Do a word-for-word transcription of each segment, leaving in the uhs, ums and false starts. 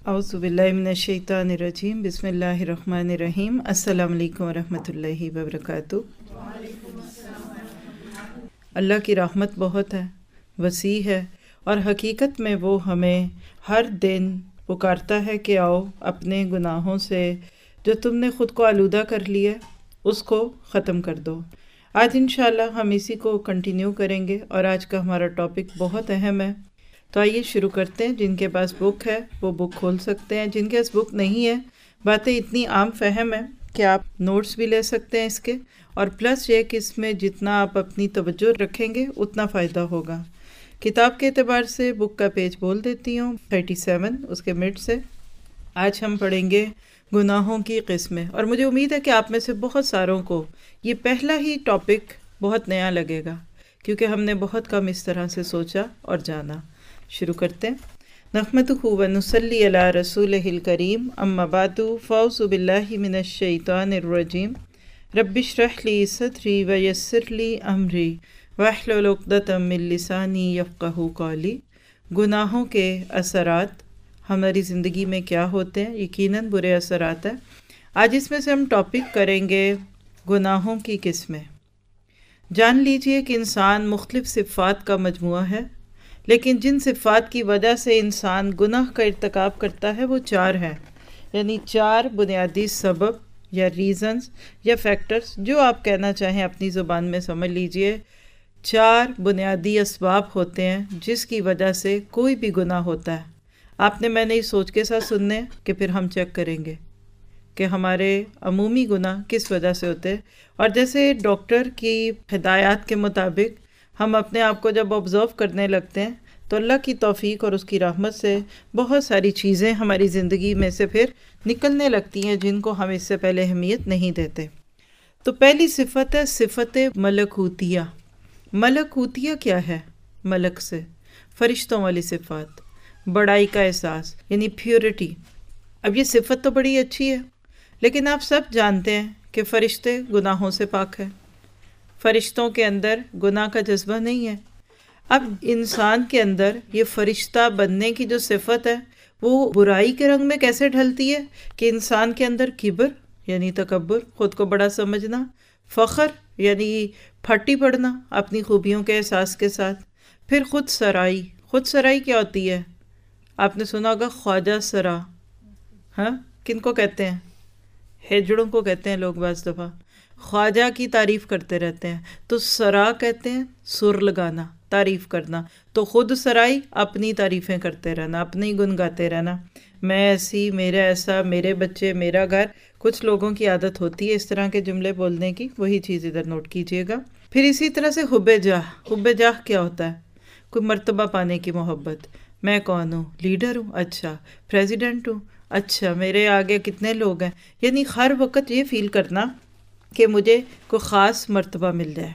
اعوذ باللہ من الشیطان الرجیم، بسم اللہ الرحمن الرحیم۔ السلام علیکم ورحمۃ اللہ وبرکاتہ۔ اللہ کی رحمت بہت ہے، وسیع ہے، اور حقیقت میں وہ ہمیں ہر دن پکارتا ہے کہ آؤ اپنے گناہوں سے جو تم نے خود کو آلودہ کر لیا اس کو ختم کر دو۔ آج انشاءاللہ ہم اسی کو کنٹینیو کریں گے، اور آج کا ہمارا ٹاپک بہت اہم ہے، تو آئیے شروع کرتے ہیں۔ جن کے پاس بک ہے وہ بک کھول سکتے ہیں، جن کے پاس بک نہیں ہے باتیں اتنی عام فہم ہے کہ آپ نوٹس بھی لے سکتے ہیں اس کے، اور پلس یہ کہ اس میں جتنا آپ اپنی توجہ رکھیں گے اتنا فائدہ ہوگا۔ کتاب کے اعتبار سے بک کا پیج بول دیتی ہوں، تھرٹی سیون اس کے مڈ سے۔ آج ہم پڑھیں گے گناہوں کی قسمیں، اور مجھے امید ہے کہ آپ میں سے بہت ساروں کو یہ پہلا ہی ٹاپک بہت نیا لگے گا، کیونکہ ہم نے بہت کم اس طرح سے سوچا اور جانا۔ شروع کرتے ہیں۔ نحمدہ و نصلی علی رسولہ الکریم، اما بعد فاعوذ باللہ من الشیطان الرجیم۔ رب اشرح لی صدری ویسر لی امری واحلل عقدۃ من لسانی یفقہوا قولی۔ گناہوں کے اثرات ہماری زندگی میں کیا ہوتے ہیں؟ یقیناً برے اثرات ہیں۔ آج اس میں سے ہم ٹاپک کریں گے گناہوں کی قسمیں۔ جان لیجئے کہ انسان مختلف صفات کا مجموعہ ہے، لیکن جن صفات کی وجہ سے انسان گناہ کا ارتکاب کرتا ہے وہ چار ہیں، یعنی چار بنیادی سبب یا ریزنز یا فیکٹرز، جو آپ کہنا چاہیں اپنی زبان میں سمجھ لیجئے۔ چار بنیادی اسباب ہوتے ہیں جس کی وجہ سے کوئی بھی گناہ ہوتا ہے۔ آپ نے میں نے اس سوچ کے ساتھ سننے کہ پھر ہم چیک کریں گے کہ ہمارے عمومی گناہ کس وجہ سے ہوتے ہیں، اور جیسے ڈاکٹر کی ہدایات کے مطابق ہم اپنے آپ کو جب آبزرو کرنے لگتے ہیں تو اللہ کی توفیق اور اس کی رحمت سے بہت ساری چیزیں ہماری زندگی میں سے پھر نکلنے لگتی ہیں جن کو ہم اس سے پہلے اہمیت نہیں دیتے۔ تو پہلی صفت ہے صفت ملکوتیہ۔ ملکوتیہ کیا ہے؟ ملک سے فرشتوں والی صفات، بڑائی کا احساس، یعنی پیورٹی۔ اب یہ صفت تو بڑی اچھی ہے، لیکن آپ سب جانتے ہیں کہ فرشتے گناہوں سے پاک ہیں، فرشتوں کے اندر گناہ کا جذبہ نہیں ہے۔ اب انسان کے اندر یہ فرشتہ بننے کی جو صفت ہے وہ برائی کے رنگ میں کیسے ڈھلتی ہے کہ انسان کے اندر کبر یعنی تکبر، خود کو بڑا سمجھنا، فخر یعنی پھٹی پڑنا اپنی خوبیوں کے احساس کے ساتھ، پھر خود سرائی۔ خود سرائی کیا ہوتی ہے؟ آپ نے سنا ہوگا خواجہ سرا، ہاں کن کو کہتے ہیں؟ ہیجڑوں کو کہتے ہیں لوگ بعض دفعہ، خواجہ کی تعریف کرتے رہتے ہیں، تو سرا کہتے ہیں سر لگانا، تعریف کرنا۔ تو خود سرائی اپنی تعریفیں کرتے رہنا، اپنی گن گاتے رہنا، میں ایسی، میرا ایسا، میرے بچے، میرا گھر۔ کچھ لوگوں کی عادت ہوتی ہے اس طرح کے جملے بولنے کی، وہی چیز ادھر نوٹ کیجئے گا۔ پھر اسی طرح سے حب جاہ۔ حب جاہ کیا ہوتا ہے؟ کوئی مرتبہ پانے کی محبت۔ میں کون ہوں؟ لیڈر ہوں، اچھا پریزیڈنٹ ہوں، اچھا میرے آگے کتنے لوگ ہیں، یعنی ہر وقت یہ فیل کرنا کہ مجھے کوئی خاص مرتبہ مل جائے۔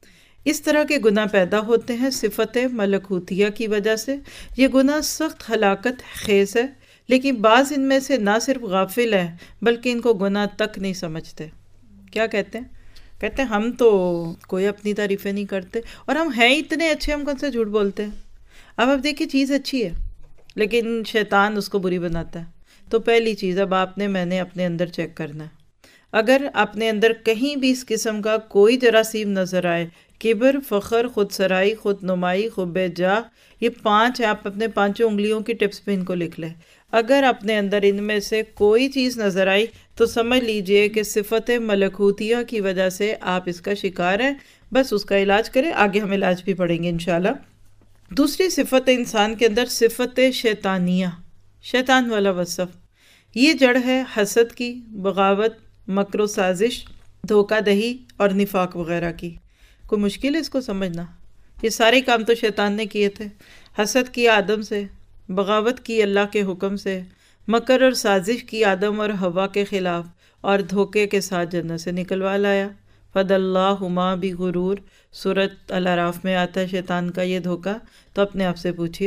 اس طرح کے گناہ پیدا ہوتے ہیں صفت ملکوتیہ کی وجہ سے۔ یہ گناہ سخت ہلاکت خیز ہے، لیکن بعض ان میں سے نہ صرف غافل ہیں بلکہ ان کو گناہ تک نہیں سمجھتے۔ کیا کہتے ہیں؟ کہتے ہیں ہم تو کوئی اپنی تعریفیں نہیں کرتے، اور ہم ہیں اتنے اچھے، ہم کون سے جھوٹ بولتے ہیں۔ اب آپ دیکھیے چیز اچھی ہے لیکن شیطان اس کو بری بناتا ہے۔ تو پہلی چیز اب آپ نے میں نے اپنے اندر چیک کرنا ہے۔ اگر اپنے اندر کہیں بھی اس قسم کا کوئی جراثیم نظر آئے، کبر، فخر، خود سرائی، خود نمائی، حب جاہ، یہ پانچ ہیں، آپ اپنے پانچوں انگلیوں کی ٹپس پہ ان کو لکھ لیں۔ اگر اپنے اندر ان میں سے کوئی چیز نظر آئی تو سمجھ لیجئے کہ صفت ملکوتیہ کی وجہ سے آپ اس کا شکار ہیں، بس اس کا علاج کریں۔ آگے ہم علاج بھی پڑھیں گے انشاءاللہ۔ دوسری صفت انسان کے اندر صفت شیطانیہ، شیطان والا وصف۔ یہ جڑ ہے حسد کی، بغاوت، مکر و سازش، دھوکہ دہی اور نفاق وغیرہ کی۔ کوئی مشکل ہے اس کو سمجھنا؟ یہ سارے کام تو شیطان نے کیے تھے۔ حسد کی آدم سے، بغاوت کی اللہ کے حکم سے، مکر اور سازش کی آدم اور حوا کے خلاف، اور دھوکے کے ساتھ جنت سے نکلوا لایا۔ فَدَلَّاهُمَا بِغُرُورٍ، سورۃ الاعراف میں آتا ہے شیطان کا یہ دھوکہ۔ تو اپنے آپ سے پوچھئے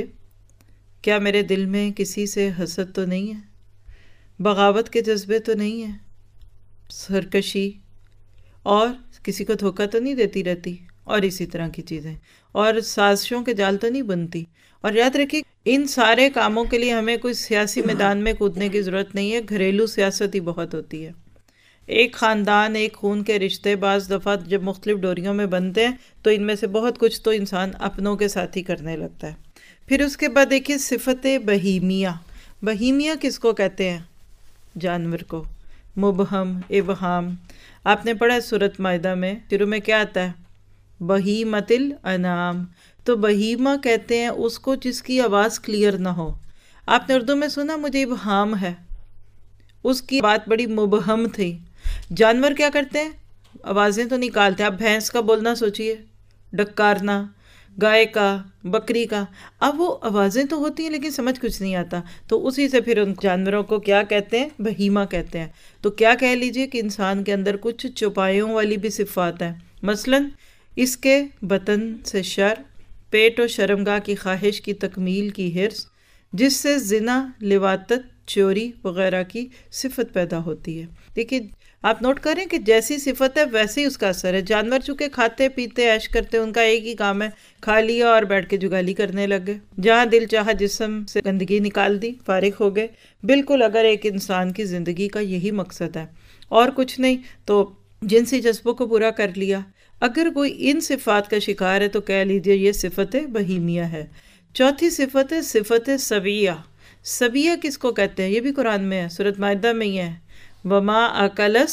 کیا میرے دل میں کسی سے حسد تو نہیں ہے، بغاوت کے جذبے تو نہیں ہیں، سرکشی، اور کسی کو دھوکہ تو نہیں دیتی رہتی؟ اور اسی طرح کی چیزیں، اور سازشوں کے جال تو نہیں بنتی۔ اور یاد رکھیے ان سارے کاموں کے لیے ہمیں کوئی سیاسی میدان میں کودنے کی ضرورت نہیں ہے، گھریلو سیاست ہی بہت ہوتی ہے۔ ایک خاندان، ایک خون کے رشتے بعض دفعہ جب مختلف ڈوریوں میں بنتے ہیں تو ان میں سے بہت کچھ تو انسان اپنوں کے ساتھ ہی کرنے لگتا ہے۔ پھر اس کے بعد دیکھیے صفت بہیمیہ۔ بہیمیہ کس کو کہتے ہیں؟ جانور کو۔ مبہم، ابہام، آپ نے پڑھا ہے سورۃ مائدہ میں شروع میں کیا آتا ہے؟ بہیمۃ الانعام۔ تو بہیمہ کہتے ہیں اس کو جس کی آواز کلیئر نہ ہو۔ آپ نے اردو میں سنا مجھے ابہام ہے، اس کی بات بڑی مبہم تھی۔ جانور کیا کرتے ہیں؟ آوازیں تو نکالتے ہیں۔ آپ بھینس کا بولنا سوچئے، ڈکارنا، گائے کا، بکری کا، اب وہ آوازیں تو ہوتی ہیں لیکن سمجھ کچھ نہیں آتا، تو اسی سے پھر ان جانوروں کو کیا کہتے ہیں؟ بہیمہ کہتے ہیں۔ تو کیا کہہ لیجئے کہ انسان کے اندر کچھ چوپایوں والی بھی صفات ہیں، مثلا اس کے بطن سے شر، پیٹ و شرمگاہ کی خواہش کی تکمیل کی حرص، جس سے زنا، لواطت، چوری وغیرہ کی صفت پیدا ہوتی ہے۔ دیکھیے آپ نوٹ کریں کہ جیسی صفت ہے ویسے ہی اس کا اثر ہے۔ جانور چونکہ کھاتے پیتے عیش کرتے، ان کا ایک ہی کام ہے، کھا لیا اور بیٹھ کے جگالی کرنے لگ گئے، جہاں دل چاہا جسم سے گندگی نکال دی، فارغ ہو گئے۔ بالکل اگر ایک انسان کی زندگی کا یہی مقصد ہے اور کچھ نہیں تو جنسی جذبوں کو پورا کر لیا، اگر کوئی ان صفات کا شکار ہے تو کہہ لیجئے یہ صفت بہیمیہ ہے۔ چوتھی صفت ہے صفت سبیہ۔ سبیہ کس کو کہتے ہیں؟ یہ بھی قرآن میں ہے، سورۃ مائدہ میں ہی ہے۔ وما اکلس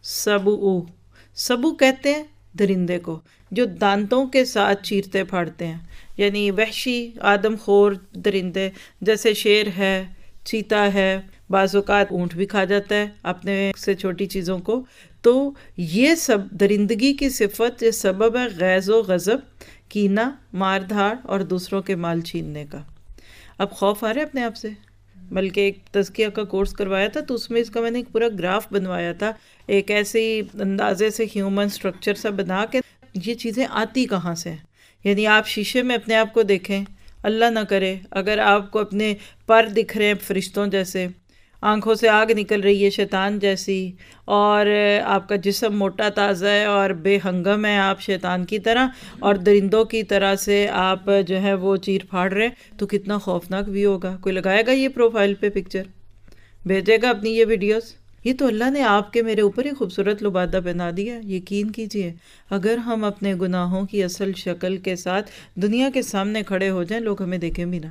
سبؤ، سبو کہتے ہیں درندے کو جو دانتوں کے ساتھ چیرتے پھاڑتے ہیں، یعنی وحشی آدم خور درندے جیسے شیر ہے، چیتا ہے، بعض اوقات اونٹ بھی کھا جاتا ہے اپنے سے چھوٹی چیزوں کو۔ تو یہ سب درندگی کی صفت یہ سبب ہے غیظ و غضب، کینہ، مار دھاڑ اور دوسروں کے مال چھیننے کا۔ اب خوف آ رہا ہے اپنے آپ سے، بلکہ ایک تزکیہ کا کورس کروایا تھا تو اس میں اس کا میں نے ایک پورا گراف بنوایا تھا، ایک ایسے اندازے سے ہیومن سٹرکچر سا بنا کے یہ چیزیں آتی کہاں سے ہیں۔ یعنی آپ شیشے میں اپنے آپ کو دیکھیں، اللہ نہ کرے اگر آپ کو اپنے پر دکھ رہے ہیں فرشتوں جیسے، آنکھوں سے آگ نکل رہی ہے شیطان جیسی، اور آپ کا جسم موٹا تازہ ہے اور بے ہنگم ہے آپ شیطان کی طرح، اور درندوں کی طرح سے آپ جو ہے وہ چیر پھاڑ رہے ہیں، تو کتنا خوفناک بھی ہوگا۔ کوئی لگائے گا یہ پروفائل پہ پکچر، بھیجے گا اپنی یہ ویڈیوز؟ یہ تو اللہ نے آپ کے میرے اوپر ہی خوبصورت لبادہ پہنا دیا۔ یقین کیجئے اگر ہم اپنے گناہوں کی اصل شکل کے ساتھ دنیا کے سامنے کھڑے ہو جائیں، لوگ ہمیں دیکھیں بھی نہ،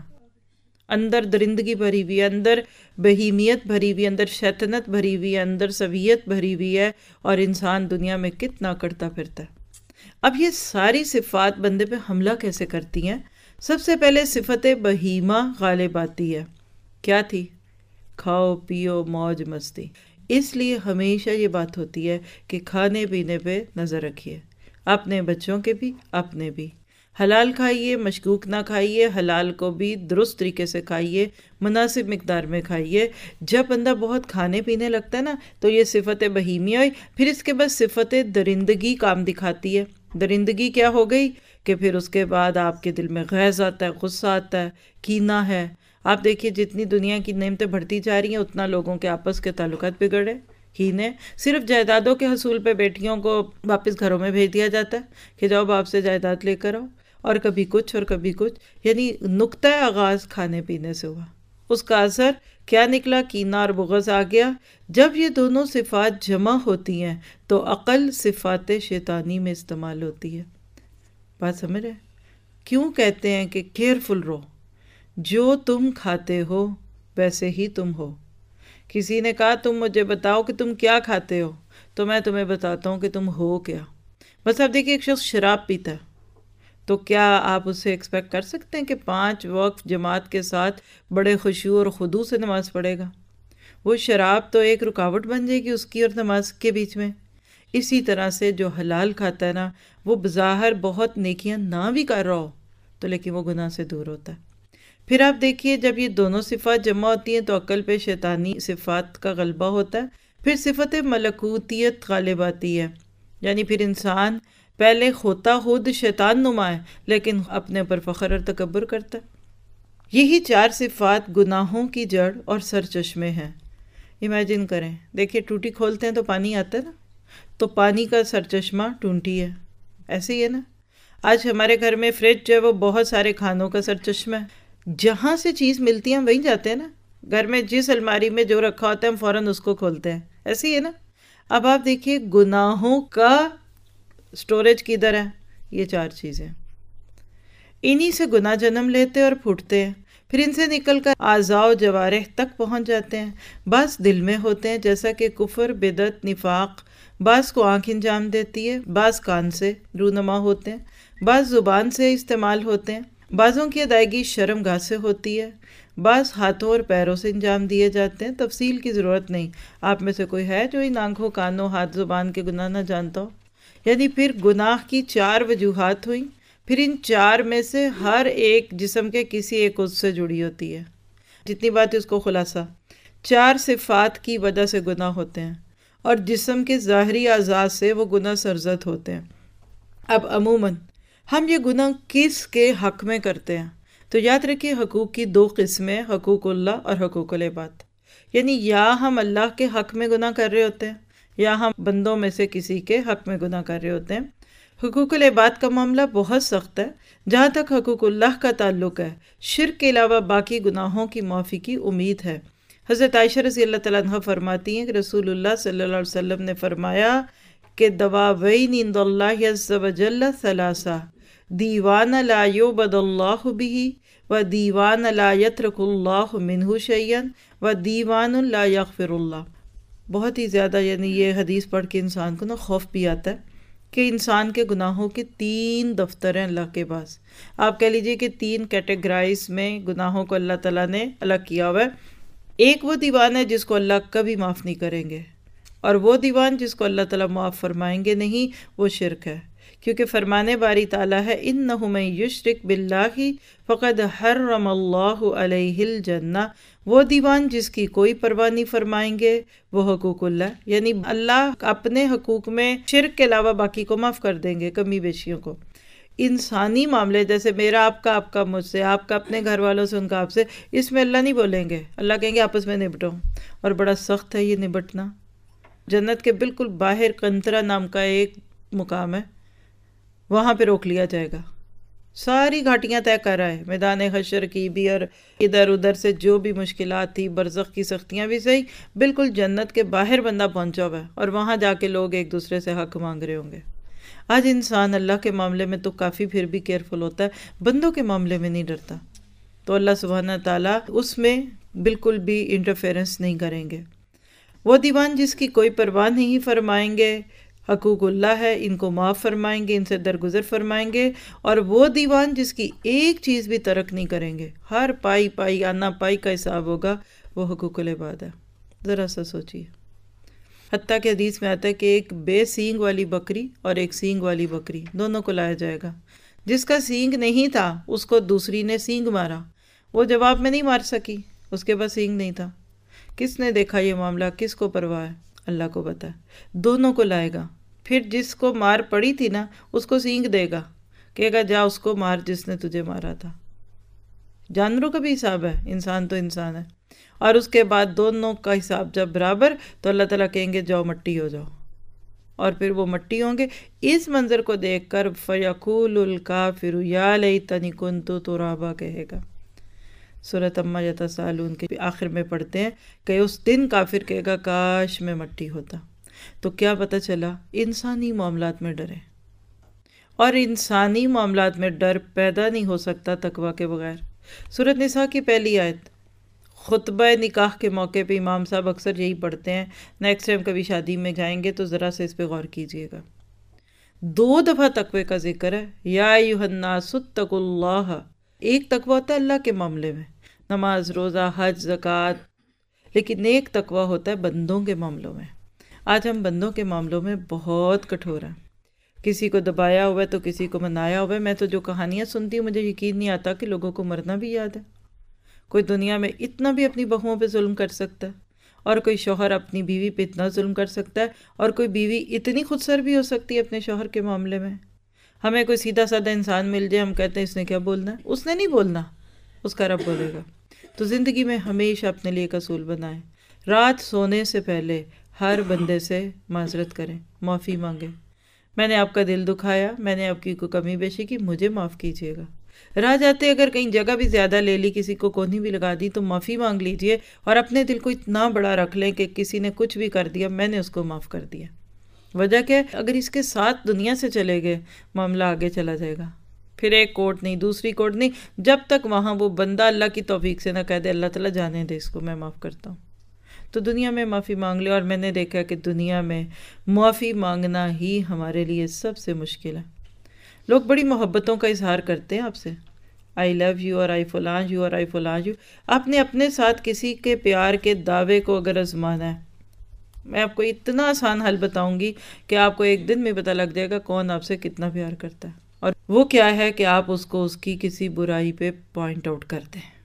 اندر درندگی بھری ہوئی ہے، اندر بہیمیت بھری ہوئی ہے، اندر شیطنت بھری ہوئی ہے، اندر سویت بھری ہوئی ہے، اور انسان دنیا میں کتنا کرتا پھرتا ہے۔ اب یہ ساری صفات بندے پہ حملہ کیسے کرتی ہیں؟ سب سے پہلے صفت بہیمہ غالب آتی ہے، کیا تھی؟ کھاؤ پیو موج مستی۔ اس لیے ہمیشہ یہ بات ہوتی ہے کہ کھانے پینے پہ نظر رکھیے، اپنے بچوں کے بھی، اپنے بھی۔ حلال کھائیے، مشکوک نہ کھائیے، حلال کو بھی درست طریقے سے کھائیے، مناسب مقدار میں کھائیے۔ جب بندہ بہت کھانے پینے لگتا ہے نا تو یہ صفت بہیمیہ ہوئی۔ پھر اس کے بعد صفت درندگی کام دکھاتی ہے۔ درندگی کیا ہو گئی کہ پھر اس کے بعد آپ کے دل میں غیظ آتا ہے، غصہ آتا ہے، کینہ ہے۔ آپ دیکھیے جتنی دنیا کی نعمتیں بڑھتی جا رہی ہیں اتنا لوگوں کے آپس کے تعلقات بگڑے، کینے۔ صرف جائیدادوں کے حصول پہ بیٹیوں کو واپس گھروں میں بھیج دیا جاتا ہے کہ جاؤ باپ سے جائیداد لے کر آؤ، اور کبھی کچھ اور کبھی کچھ، یعنی نقطہ آغاز کھانے پینے سے ہوا، اس کا اثر کیا نکلا؟ کینہ اور بغض آ گیا۔ جب یہ دونوں صفات جمع ہوتی ہیں تو عقل صفات شیطانی میں استعمال ہوتی ہے۔ بات سمجھ رہے؟ کیوں کہتے ہیں کہ کیئرفل رہو، جو تم کھاتے ہو ویسے ہی تم ہو۔ کسی نے کہا تم مجھے بتاؤ کہ تم کیا کھاتے ہو، تو میں تمہیں بتاتا ہوں کہ تم ہو کیا۔ بس اب دیکھیے ایک شخص شراب پیتا ہے تو کیا آپ اسے ایکسپیکٹ کر سکتے ہیں کہ پانچ وقت جماعت کے ساتھ بڑے خشوع اور خضوع سے نماز پڑھے گا؟ وہ شراب تو ایک رکاوٹ بن جائے گی اس کی اور نماز کے بیچ میں۔ اسی طرح سے جو حلال کھاتا ہے نا، وہ بظاہر بہت نیکیاں نہ بھی کر رہا ہو تو لیکن وہ گناہ سے دور ہوتا ہے۔ پھر آپ دیکھیے جب یہ دونوں صفات جمع ہوتی ہیں تو عقل پہ شیطانی صفات کا غلبہ ہوتا ہے، پھر صفت ملکوتیت غالب آتی ہے، یعنی پھر انسان پہلے ہوتا خود شیطان نما ہے لیکن اپنے پر فخر اور تکبر کرتا ہے۔ یہی چار صفات گناہوں کی جڑ اور سرچشمے ہیں۔ امیجن کریں، دیکھیں ٹوٹی کھولتے ہیں تو پانی آتا ہے نا، تو پانی کا سرچشمہ ٹونٹی ہے، ایسے ہی ہے نا۔ آج ہمارے گھر میں فریج جو ہے وہ بہت سارے کھانوں کا سرچشمہ ہے، جہاں سے چیز ملتی ہے ہم وہیں جاتے ہیں نا، گھر میں جس الماری میں جو رکھا ہوتا ہے ہم فوراً اس کو کھولتے ہیں، ایسے ہی ہے نا۔ اب آپ دیکھیے گناہوں کا سٹوریج کدھر ہے؟ یہ چار چیزیں، انہی سے گناہ جنم لیتے اور پھوٹتے ہیں، پھر ان سے نکل کر اعضاء و جوارح تک پہنچ جاتے ہیں۔ بعض دل میں ہوتے ہیں جیسا کہ کفر، بدعت، نفاق، بعض کو آنکھ انجام دیتی ہے، بعض کان سے رونما ہوتے ہیں، بعض زبان سے استعمال ہوتے ہیں، بعضوں کی ادائیگی شرم گاہ سے ہوتی ہے، بعض ہاتھوں اور پیروں سے انجام دیے جاتے ہیں۔ تفصیل کی ضرورت نہیں، آپ میں سے کوئی ہے جو ان آنکھوں، کانوں، ہاتھ، زبان کے گناہ نہ جانتا ہو؟ یعنی پھر گناہ کی چار وجوہات ہوئیں، پھر ان چار میں سے ہر ایک جسم کے کسی ایک عضو سے جڑی ہوتی ہے۔ جتنی بات ہے اس کو خلاصہ، چار صفات کی وجہ سے گناہ ہوتے ہیں اور جسم کے ظاہری اعضاء سے وہ گناہ سرزد ہوتے ہیں۔ اب عموماً ہم یہ گناہ کس کے حق میں کرتے ہیں؟ تو یاد رکھیے حقوق کی دو قسمیں، حقوق اللہ اور حقوق العباد۔ یعنی یا ہم اللہ کے حق میں گناہ کر رہے ہوتے ہیں یا ہم بندوں میں سے کسی کے حق میں گناہ کر رہے ہوتے ہیں۔ حقوق العباد کا معاملہ بہت سخت ہے۔ جہاں تک حقوق اللہ کا تعلق ہے، شرک کے علاوہ باقی گناہوں کی معافی کی امید ہے۔ حضرت عائشہ رضی اللہ تعالیٰ عنہ فرماتی ہیں کہ رسول اللہ صلی اللہ علیہ وسلم نے فرمایا کہ دواوین عند اللہ عز وجل ثلاثہ، دیوان لا یعبد اللہ بہ، و دیوان لا یترک اللہ منہ شیئا، و دیوان لا یغفر اللہ۔ بہت ہی زیادہ یعنی یہ حدیث پڑھ کے انسان کو نا خوف بھی آتا ہے کہ انسان کے گناہوں کے تین دفتر ہیں اللہ کے پاس۔ آپ کہہ لیجئے کہ تین کیٹیگرائز میں گناہوں کو اللہ تعالیٰ نے الگ کیا ہوا ہے۔ ایک وہ دیوان ہے جس کو اللہ کبھی معاف نہیں کریں گے، اور وہ دیوان جس کو اللہ تعالیٰ معاف فرمائیں گے نہیں، وہ شرک ہے، کیونکہ فرمانے باری تعالیٰ ہے اِنَّهُ مَن یُشْرِک بِاللَّهِ فَقَدْ حَرَّمَ اللَّهُ عَلَيْهِ الْجَنَّةَ۔ وہ دیوان جس کی کوئی پرواہ نہیں فرمائیں گے وہ حقوق اللہ، یعنی اللہ اپنے حقوق میں شرک کے علاوہ باقی کو معاف کر دیں گے، کمی بیشیوں کو۔ انسانی معاملے جیسے میرا آپ کا، آپ کا مجھ سے، آپ کا اپنے گھر والوں سے، ان کا آپ سے، اس میں اللہ نہیں بولیں گے، اللہ کہیں گے آپس میں نبٹو، اور بڑا سخت ہے یہ نبٹنا۔ جنت کے بالکل باہر قنطرہ نام کا ایک مقام ہے، وہاں پہ روک لیا جائے گا، ساری گھاٹیاں طے کر رہا ہے، میدان حشر کی بھی اور ادھر ادھر سے جو بھی مشکلات تھی، برزخ کی سختیاں بھی صحیح، بالکل جنت کے باہر بندہ پہنچا ہوا ہے، اور وہاں جا کے لوگ ایک دوسرے سے حق مانگ رہے ہوں گے۔ آج انسان اللہ کے معاملے میں تو کافی پھر بھی کیئرفل ہوتا ہے، بندوں کے معاملے میں نہیں ڈرتا، تو اللہ سبحانہ تعالیٰ اس میں بالکل بھی انٹرفیرنس نہیں کریں گے۔ وہ دیوان جس کی کوئی پرواہ نہیں فرمائیں گے، حقوق اللہ ہے، ان کو معاف فرمائیں گے، ان سے درگزر فرمائیں گے، اور وہ دیوان جس کی ایک چیز بھی ترک نہیں کریں گے، ہر پائی پائی آنا پائی کا حساب ہوگا، وہ حقوق العباد ہے۔ ذرا سا سوچیے، حتیٰ کہ حدیث میں آتا ہے کہ ایک بے سینگ والی بکری اور ایک سینگ والی بکری دونوں کو لایا جائے گا۔ جس کا سینگ نہیں تھا اس کو دوسری نے سینگ مارا، وہ جواب میں نہیں مار سکی، اس کے پاس سینگ نہیں تھا۔ کس نے دیکھا یہ معاملہ؟ کس کو پرواہ ہے؟ اللہ کو پتہ ہے۔ دونوں کو لائے گا، پھر جس کو مار پڑی تھی نا اس کو سینگ دے گا، کہے گا جا اس کو مار جس نے تجھے مارا تھا۔ جانوروں کا بھی حساب ہے، انسان تو انسان ہے، اور اس کے بعد دونوں کا حساب جب برابر، تو اللہ تعالیٰ کہیں گے جاؤ مٹی ہو جاؤ، اور پھر وہ مٹی ہوں گے۔ اس منظر کو دیکھ کر فَيَقُولُ الْكَافِرُ يَا لَيْتَنِي كُنتُ تُرَابًا کہے گا۔ سورۃ عما یتساءلون کے آخر میں پڑھتے ہیں کہ اس دن کافر کہے گا کاش میں مٹی ہوتا۔ تو کیا پتہ چلا؟ انسانی معاملات میں ڈرے، اور انسانی معاملات میں ڈر پیدا نہیں ہو سکتا تقویٰ کے بغیر۔ سورۃ نساء کی پہلی آیت، خطبہ نکاح کے موقع پہ امام صاحب اکثر یہی پڑھتے ہیں، نیکسٹ ٹائم کبھی شادی میں جائیں گے تو ذرا سے اس پہ غور کیجئے گا۔ دو دفعہ تقوی کا ذکر ہے، یا ایھا الناس اتقوا اللہ۔ ایک تقوی ہوتا ہے اللہ کے معاملے میں، نماز، روزہ، حج، زکوٰۃ، لیکن ایک تقوی ہوتا ہے بندوں کے معاملوں میں۔ آج ہم بندوں کے معاملوں میں بہت کٹھور ہیں، کسی کو دبایا ہوا ہے تو کسی کو منایا ہوا ہے۔ میں تو جو کہانیاں سنتی ہوں مجھے یقین نہیں آتا کہ لوگوں کو مرنا بھی یاد ہے۔ کوئی دنیا میں اتنا بھی اپنی بہوؤں پہ ظلم کر سکتا ہے، اور کوئی شوہر اپنی بیوی پہ اتنا ظلم کر سکتا ہے، اور کوئی بیوی اتنی خودسر بھی ہو سکتی ہے اپنے شوہر کے معاملے میں۔ ہمیں کوئی سیدھا سادہ انسان مل جائے، ہم کہتے ہیں اس نے کیا بولنا ہے، اس نے نہیں بولنا، اس کا رب بولے گا۔ تو زندگی میں ہمیشہ اپنے لیے ایک اصول بنائیں، رات سونے سے پہلے ہر بندے سے معذرت کریں، معافی مانگیں۔ میں نے آپ کا دل دکھایا، میں نے آپ کی کوئی کمی بیشی کی، مجھے معاف کیجیے گا۔ راہ جاتے اگر کہیں جگہ بھی زیادہ لے لی، کسی کو کونی بھی لگا دی، تو معافی مانگ لیجئے اور اپنے دل کو اتنا بڑا رکھ لیں کہ کسی نے کچھ بھی کر دیا میں نے اس کو معاف کر دیا۔ وجہ کہ اگر اس کے ساتھ دنیا سے چلے گئے معاملہ آگے چلا جائے گا، پھر ایک کوٹ نہیں، دوسری کوٹ نہیں، جب تک وہاں وہ بندہ اللہ کی توفیق سے نہ کہہ دے اللہ تعالیٰ جانے دے اس کو، میں معاف کرتا ہوں، تو دنیا میں معافی مانگ لے۔ اور میں نے دیکھا کہ دنیا میں معافی مانگنا ہی ہمارے لیے سب سے مشکل ہے۔ لوگ بڑی محبتوں کا اظہار کرتے ہیں آپ سے، آئی لو یو اور آئی فلان یو اور آئی فلان یو۔ آپ نے اپنے ساتھ کسی کے پیار کے دعوے کو اگر آزمانا ہے، میں آپ کو اتنا آسان حل بتاؤں گی کہ آپ کو ایک دن میں پتہ لگ جائے گا کون آپ سے کتنا پیار کرتا ہے، اور وہ کیا ہے کہ آپ اس کو اس کی کسی برائی پہ پوائنٹ آؤٹ کرتے ہیں،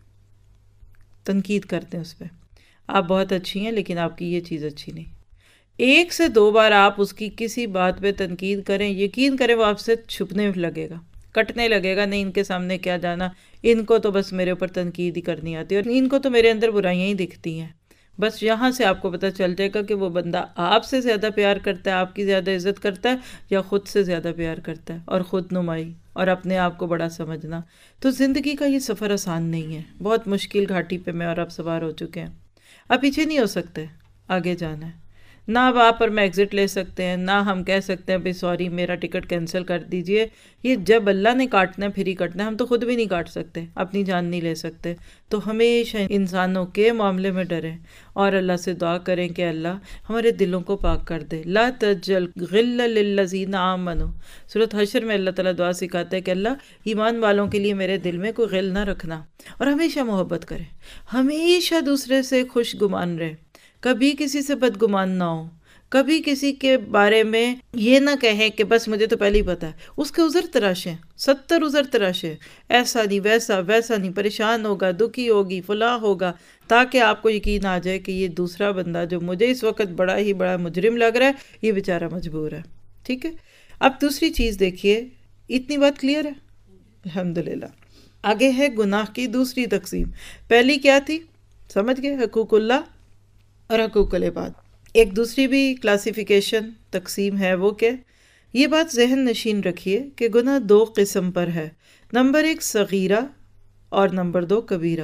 تنقید کرتے ہیں اس پہ، آپ بہت اچھی ہیں لیکن آپ کی یہ چیز اچھی نہیں۔ ایک سے دو بار آپ اس کی کسی بات پہ تنقید کریں، یقین کریں وہ آپ سے چھپنے لگے گا، کٹنے لگے گا، نہیں ان کے سامنے کیا جانا، ان کو تو بس میرے اوپر تنقید ہی کرنی آتی ہے اور ان کو تو میرے اندر برائیاں ہی دکھتی ہیں۔ بس یہاں سے آپ کو پتہ چل جائے گا کہ وہ بندہ آپ سے زیادہ پیار کرتا ہے، آپ کی زیادہ عزت کرتا ہے، یا خود سے زیادہ پیار کرتا ہے، اور خود نمائی اور اپنے آپ کو بڑا سمجھنا۔ تو زندگی کا یہ سفر آسان نہیں ہے، بہت مشکل گھاٹی پہ میں اور آپ سوار ہو چکے ہیں، اب پیچھے نہیں ہو سکتے، آگے جانا ہے۔ نہ اب آپ پر میں ایگزٹ لے سکتے ہیں، نہ ہم کہہ سکتے ہیں بھئی سوری میرا ٹکٹ کینسل کر دیجئے، یہ جب اللہ نے کاٹنا ہے پھر ہی کاٹنا ہے، ہم تو خود بھی نہیں کاٹ سکتے، اپنی جان نہیں لے سکتے۔ تو ہمیشہ انسانوں کے معاملے میں ڈریں اور اللہ سے دعا کریں کہ اللہ ہمارے دلوں کو پاک کر دے۔ لا تجل غل للذین آمنوا، سورۃ حشر میں اللہ تعالیٰ دعا سکھاتے ہیں کہ اللہ ایمان والوں کے لیے میرے دل میں کوئی غل نہ رکھنا، اور ہمیشہ محبت کریں، ہمیشہ دوسرے سے خوش گمان رہے، کبھی کسی سے بدگمان نہ ہو، کبھی کسی کے بارے میں یہ نہ کہیں کہ بس مجھے تو پہلے ہی پتا ہے، اس کے عذر تراشیں، ستر عذر تراشیں، ایسا نہیں ویسا ویسا نہیں، پریشان ہوگا، دکھی ہوگی، فلاں ہوگا، تاکہ آپ کو یقین آ جائے کہ یہ دوسرا بندہ جو مجھے اس وقت بڑا ہی بڑا مجرم لگ رہا ہے، یہ بیچارہ مجبور ہے۔ ٹھیک ہے، اب دوسری چیز دیکھیے، اتنی بات کلیئر ہے الحمدللہ۔ آگے ہے گناہ کی دوسری تقسیم۔ پہلی کیا تھی؟ سمجھ گئے، حقوق اللہ اور حقوق العباد۔ ایک دوسری بھی کلاسیفیکیشن تقسیم ہے، وہ کہ یہ بات ذہن نشین رکھیے کہ گناہ دو قسم پر ہے، نمبر ایک صغیرہ اور نمبر دو کبیرہ۔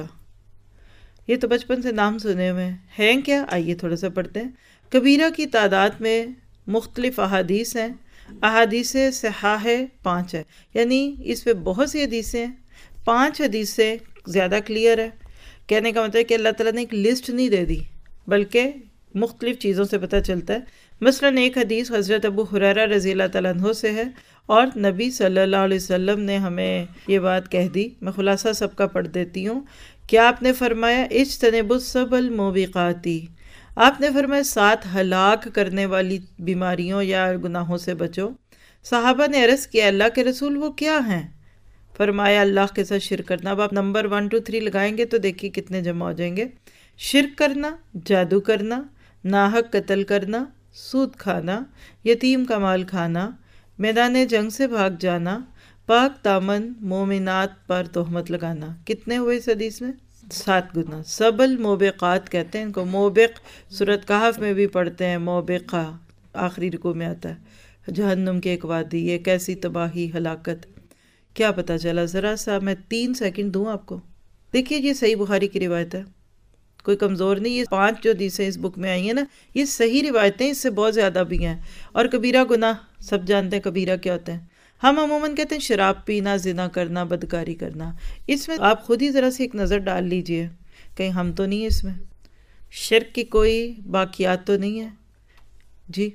یہ تو بچپن سے نام سنے ہوئے ہیں، ہیں کیا؟ آئیے تھوڑا سا پڑھتے ہیں۔ کبیرہ کی تعداد میں مختلف احادیث ہیں، احادیث صحاح ہے پانچ ہے، یعنی اس پہ بہت سی حدیثیں ہیں، پانچ حدیثیں زیادہ کلیئر ہے۔ کہنے کا مطلب ہے کہ اللہ تعالیٰ نے ایک لسٹ نہیں دے دی بلکہ مختلف چیزوں سے پتہ چلتا ہے۔ مثلاً ایک حدیث حضرت ابو ہریرہ رضی اللہ تعالیٰ عنہ سے ہے، اور نبی صلی اللہ علیہ وسلم نے ہمیں یہ بات کہہ دی، میں خلاصہ سب کا پڑھ دیتی ہوں۔ کیا آپ نے فرمایا اجتنبوا السبع الموبقات، آپ نے فرمایا سات ہلاک کرنے والی بیماریوں یا گناہوں سے بچو۔ صحابہ نے عرض کیا اللہ کے رسول وہ کیا ہیں؟ فرمایا اللہ کے ساتھ شرک کرنا۔ اب آپ نمبر ون ٹو تھری لگائیں گے تو دیکھیے کتنے جمع ہو جائیں گے۔ شرک کرنا، جادو کرنا، ناحق قتل کرنا، سود کھانا، یتیم کا مال کھانا، میدان جنگ سے بھاگ جانا، پاک دامن مومنات پر تہمت لگانا۔ کتنے ہوئے اس حدیث میں؟ سات گناہ۔ سبع الموبقات کہتے ہیں ان کو، موبق سورۃ کہف میں بھی پڑھتے ہیں، موبقہ آخری رکوع میں آتا ہے، جہنم کی ایک وادی، یہ کیسی تباہی ہلاکت۔ کیا پتہ چلا؟ ذرا سا میں تین سیکنڈ دوں آپ کو، دیکھیے یہ صحیح بخاری کی روایت ہے، کوئی کمزور نہیں۔ یہ پانچ جو حدیثیں اس بک میں آئی ہیں نا، یہ صحیح روایتیں، اس سے بہت زیادہ بھی ہیں۔ اور کبیرہ گناہ سب جانتے ہیں کبیرہ کیا ہوتے ہیں، ہم عموماً کہتے ہیں شراب پینا، زنا کرنا، بدکاری کرنا۔ اس میں آپ خود ہی ذرا سی ایک نظر ڈال لیجئے، کہیں ہم تو نہیں ہیں اس میں، شرک کی کوئی باقیات تو نہیں ہے؟ جی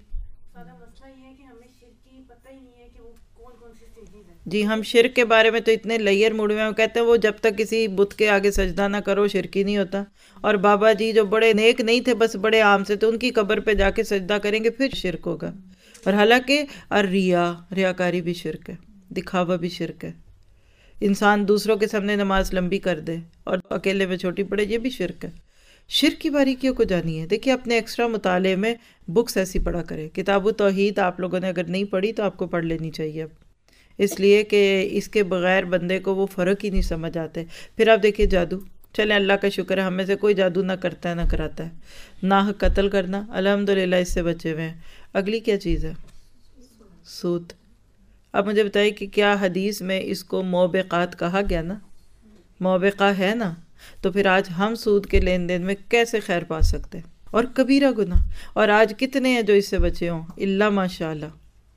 جی ہم شرک کے بارے میں تو اتنے لیئر موڑے میں کہتے ہیں وہ جب تک کسی بت کے آگے سجدہ نہ کرو شرک ہی نہیں ہوتا، اور بابا جی جو بڑے نیک نہیں تھے بس بڑے عام سے، تو ان کی قبر پہ جا کے سجدہ کریں گے پھر شرک ہوگا۔ اور حالانکہ الریا، ریاکاری بھی شرک ہے، دکھاوا بھی شرک ہے، انسان دوسروں کے سامنے نماز لمبی کر دے اور اکیلے میں چھوٹی پڑے، یہ بھی شرک ہے۔ شرک کی باریکیوں کو جانیے، دیکھیے اپنے ایکسٹرا مطالعے میں بکس ایسی پڑھا کرے۔ کتاب التوحید آپ لوگوں نے اگر نہیں پڑھی تو آپ کو پڑھ لینی چاہیے اب، اس لیے کہ اس کے بغیر بندے کو وہ فرق ہی نہیں سمجھ آتے۔ پھر آپ دیکھیے جادو، چلیں اللہ کا شکر ہے ہم میں سے کوئی جادو نہ کرتا ہے نہ کراتا ہے۔ ناحق قتل کرنا الحمدللہ اس سے بچے ہوئے ہیں۔ اگلی کیا چیز ہے؟ سود. اب مجھے بتائیے کہ کیا حدیث میں اس کو موبقات کہا گیا نا؟ موبقہ ہے نا. تو پھر آج ہم سود کے لین دین میں کیسے خیر پا سکتے ہیں؟ اور کبیرہ گناہ. اور آج کتنے ہیں جو اس سے بچے ہوں؟ اللہ ماشاء اللہ.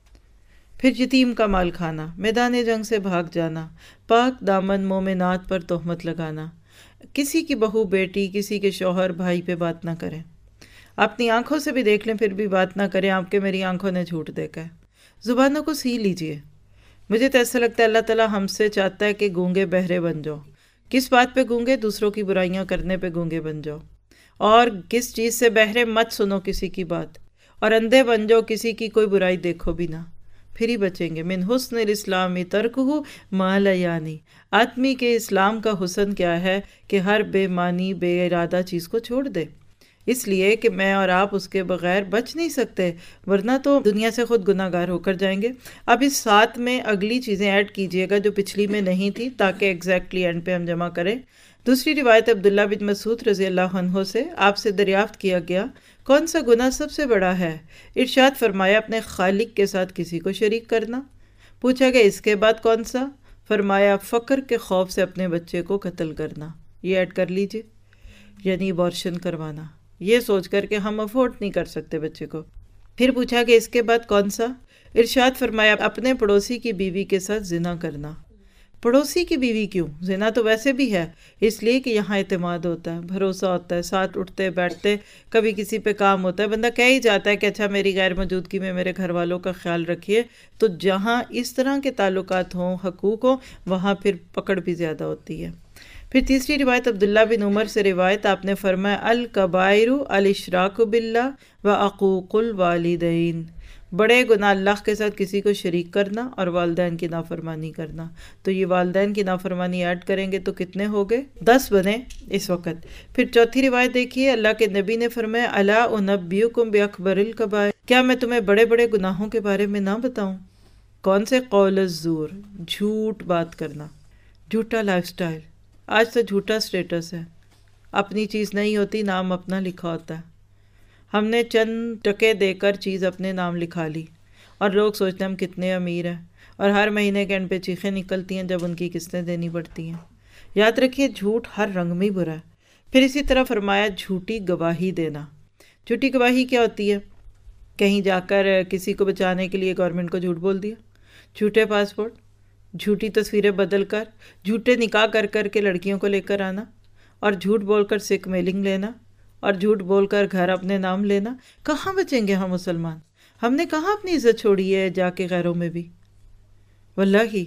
پھر یتیم کا مال کھانا، میدان جنگ سے بھاگ جانا، پاک دامن مومنات پر تہمت لگانا، کسی کی بہو بیٹی، کسی کے شوہر بھائی پہ بات نہ کریں. اپنی آنکھوں سے بھی دیکھ لیں پھر بھی بات نہ کریں آپ کے میری آنکھوں نے جھوٹ دیکھا ہے. زبانوں کو سی لیجئے. مجھے تو ایسا لگتا ہے اللہ تعالیٰ ہم سے چاہتا ہے کہ گونگے بہرے بن جاؤ. کس بات پہ گونگے؟ دوسروں کی برائیاں کرنے پہ گونگے بن جاؤ. اور کس چیز سے بہرے؟ مت سنو کسی کی بات. اور اندھے بن جاؤ، کسی کی کوئی برائی دیکھو بھی نہ، پھر ہی بچیں گے. من حسن الاسلام ترکہ ما لا یعنی. آدمی کے اسلام کا حسن کیا ہے کہ ہر بے معنی بے ارادہ چیز کو چھوڑ دے. اس لیے کہ میں اور آپ اس کے بغیر بچ نہیں سکتے، ورنہ تو دنیا سے خود گناہ گار ہو کر جائیں گے. اب اس ساتھ میں اگلی چیزیں ایڈ کیجئے گا جو پچھلی میں نہیں تھی، تاکہ ایگزیکٹلی اینڈ پہ ہم جمع کریں. دوسری روایت عبداللہ بن مسعود رضی اللہ عنہ سے آپ سے دریافت کیا گیا کون سا گناہ سب سے بڑا ہے؟ ارشاد فرمایا اپنے خالق کے ساتھ کسی کو شریک کرنا. پوچھا گیا اس کے بعد کون سا؟ فرمایا فقر کے خوف سے اپنے بچے کو قتل کرنا. یہ ایڈ کر لیجئے، یعنی ابارشن کروانا، یہ سوچ کر کہ ہم افورڈ نہیں کر سکتے بچے کو. پھر پوچھا کہ اس کے بعد کون سا؟ ارشاد فرمایا اپنے پڑوسی کی بیوی کے ساتھ زنا کرنا. پڑوسی کی بیوی کیوں؟ زنا تو ویسے بھی ہے، اس لیے کہ یہاں اعتماد ہوتا ہے، بھروسہ ہوتا ہے، ساتھ اٹھتے بیٹھتے، کبھی کسی پہ کام ہوتا ہے، بندہ کہہ ہی جاتا ہے کہ اچھا میری غیر موجودگی میں میرے گھر والوں کا خیال رکھیے. تو جہاں اس طرح کے تعلقات ہوں، حقوق ہوں، وہاں پھر پکڑ بھی زیادہ ہوتی ہے. پھر تیسری روایت عبداللہ بن عمر سے روایت، آپ نے فرمایا الکبائر الاشراک باللہ و عقوق الوالدین. بڑے گناہ اللہ کے ساتھ کسی کو شریک کرنا اور والدین کی نافرمانی کرنا. تو یہ والدین کی نافرمانی ایڈ کریں گے تو کتنے ہو گئے؟ دس بنے اس وقت. پھر چوتھی روایت دیکھیے، اللہ کے نبی نے فرمایا الا انبئکم باکبر الکبائر. کیا میں تمہیں بڑے بڑے گناہوں کے بارے میں نہ بتاؤں؟ کون سے؟ قول الزور، جھوٹ بات کرنا، جھوٹا لائف سٹائل. آج تو جھوٹا سٹیٹس ہے، اپنی چیز نہیں ہوتی، نام اپنا لکھا ہوتا ہے. ہم نے چند ٹکے دے کر چیز اپنے نام لکھا لی اور لوگ سوچتے ہیں ہم کتنے امیر ہیں، اور ہر مہینے کے اینڈ پہ چیخیں نکلتی ہیں جب ان کی قسطیں دینی پڑتی ہیں. یاد رکھیے جھوٹ ہر رنگ میں برا ہے. پھر اسی طرح فرمایا جھوٹی گواہی دینا. جھوٹی گواہی کیا ہوتی ہے؟ کہیں جا کر کسی کو بچانے کے لیے گورنمنٹ کو جھوٹ بول دیا، جھوٹے پاسپورٹ، جھوٹی تصویریں بدل کر، جھوٹے نکاح کر کر کے لڑکیوں کو لے کر آنا، اور جھوٹ بول کر سکھ میلنگ لینا، اور جھوٹ بول کر گھر اپنے نام لینا. کہاں بچیں گے ہم مسلمان؟ ہم نے کہاں اپنی عزت چھوڑی ہے جا کے غیروں میں بھی؟ واللہ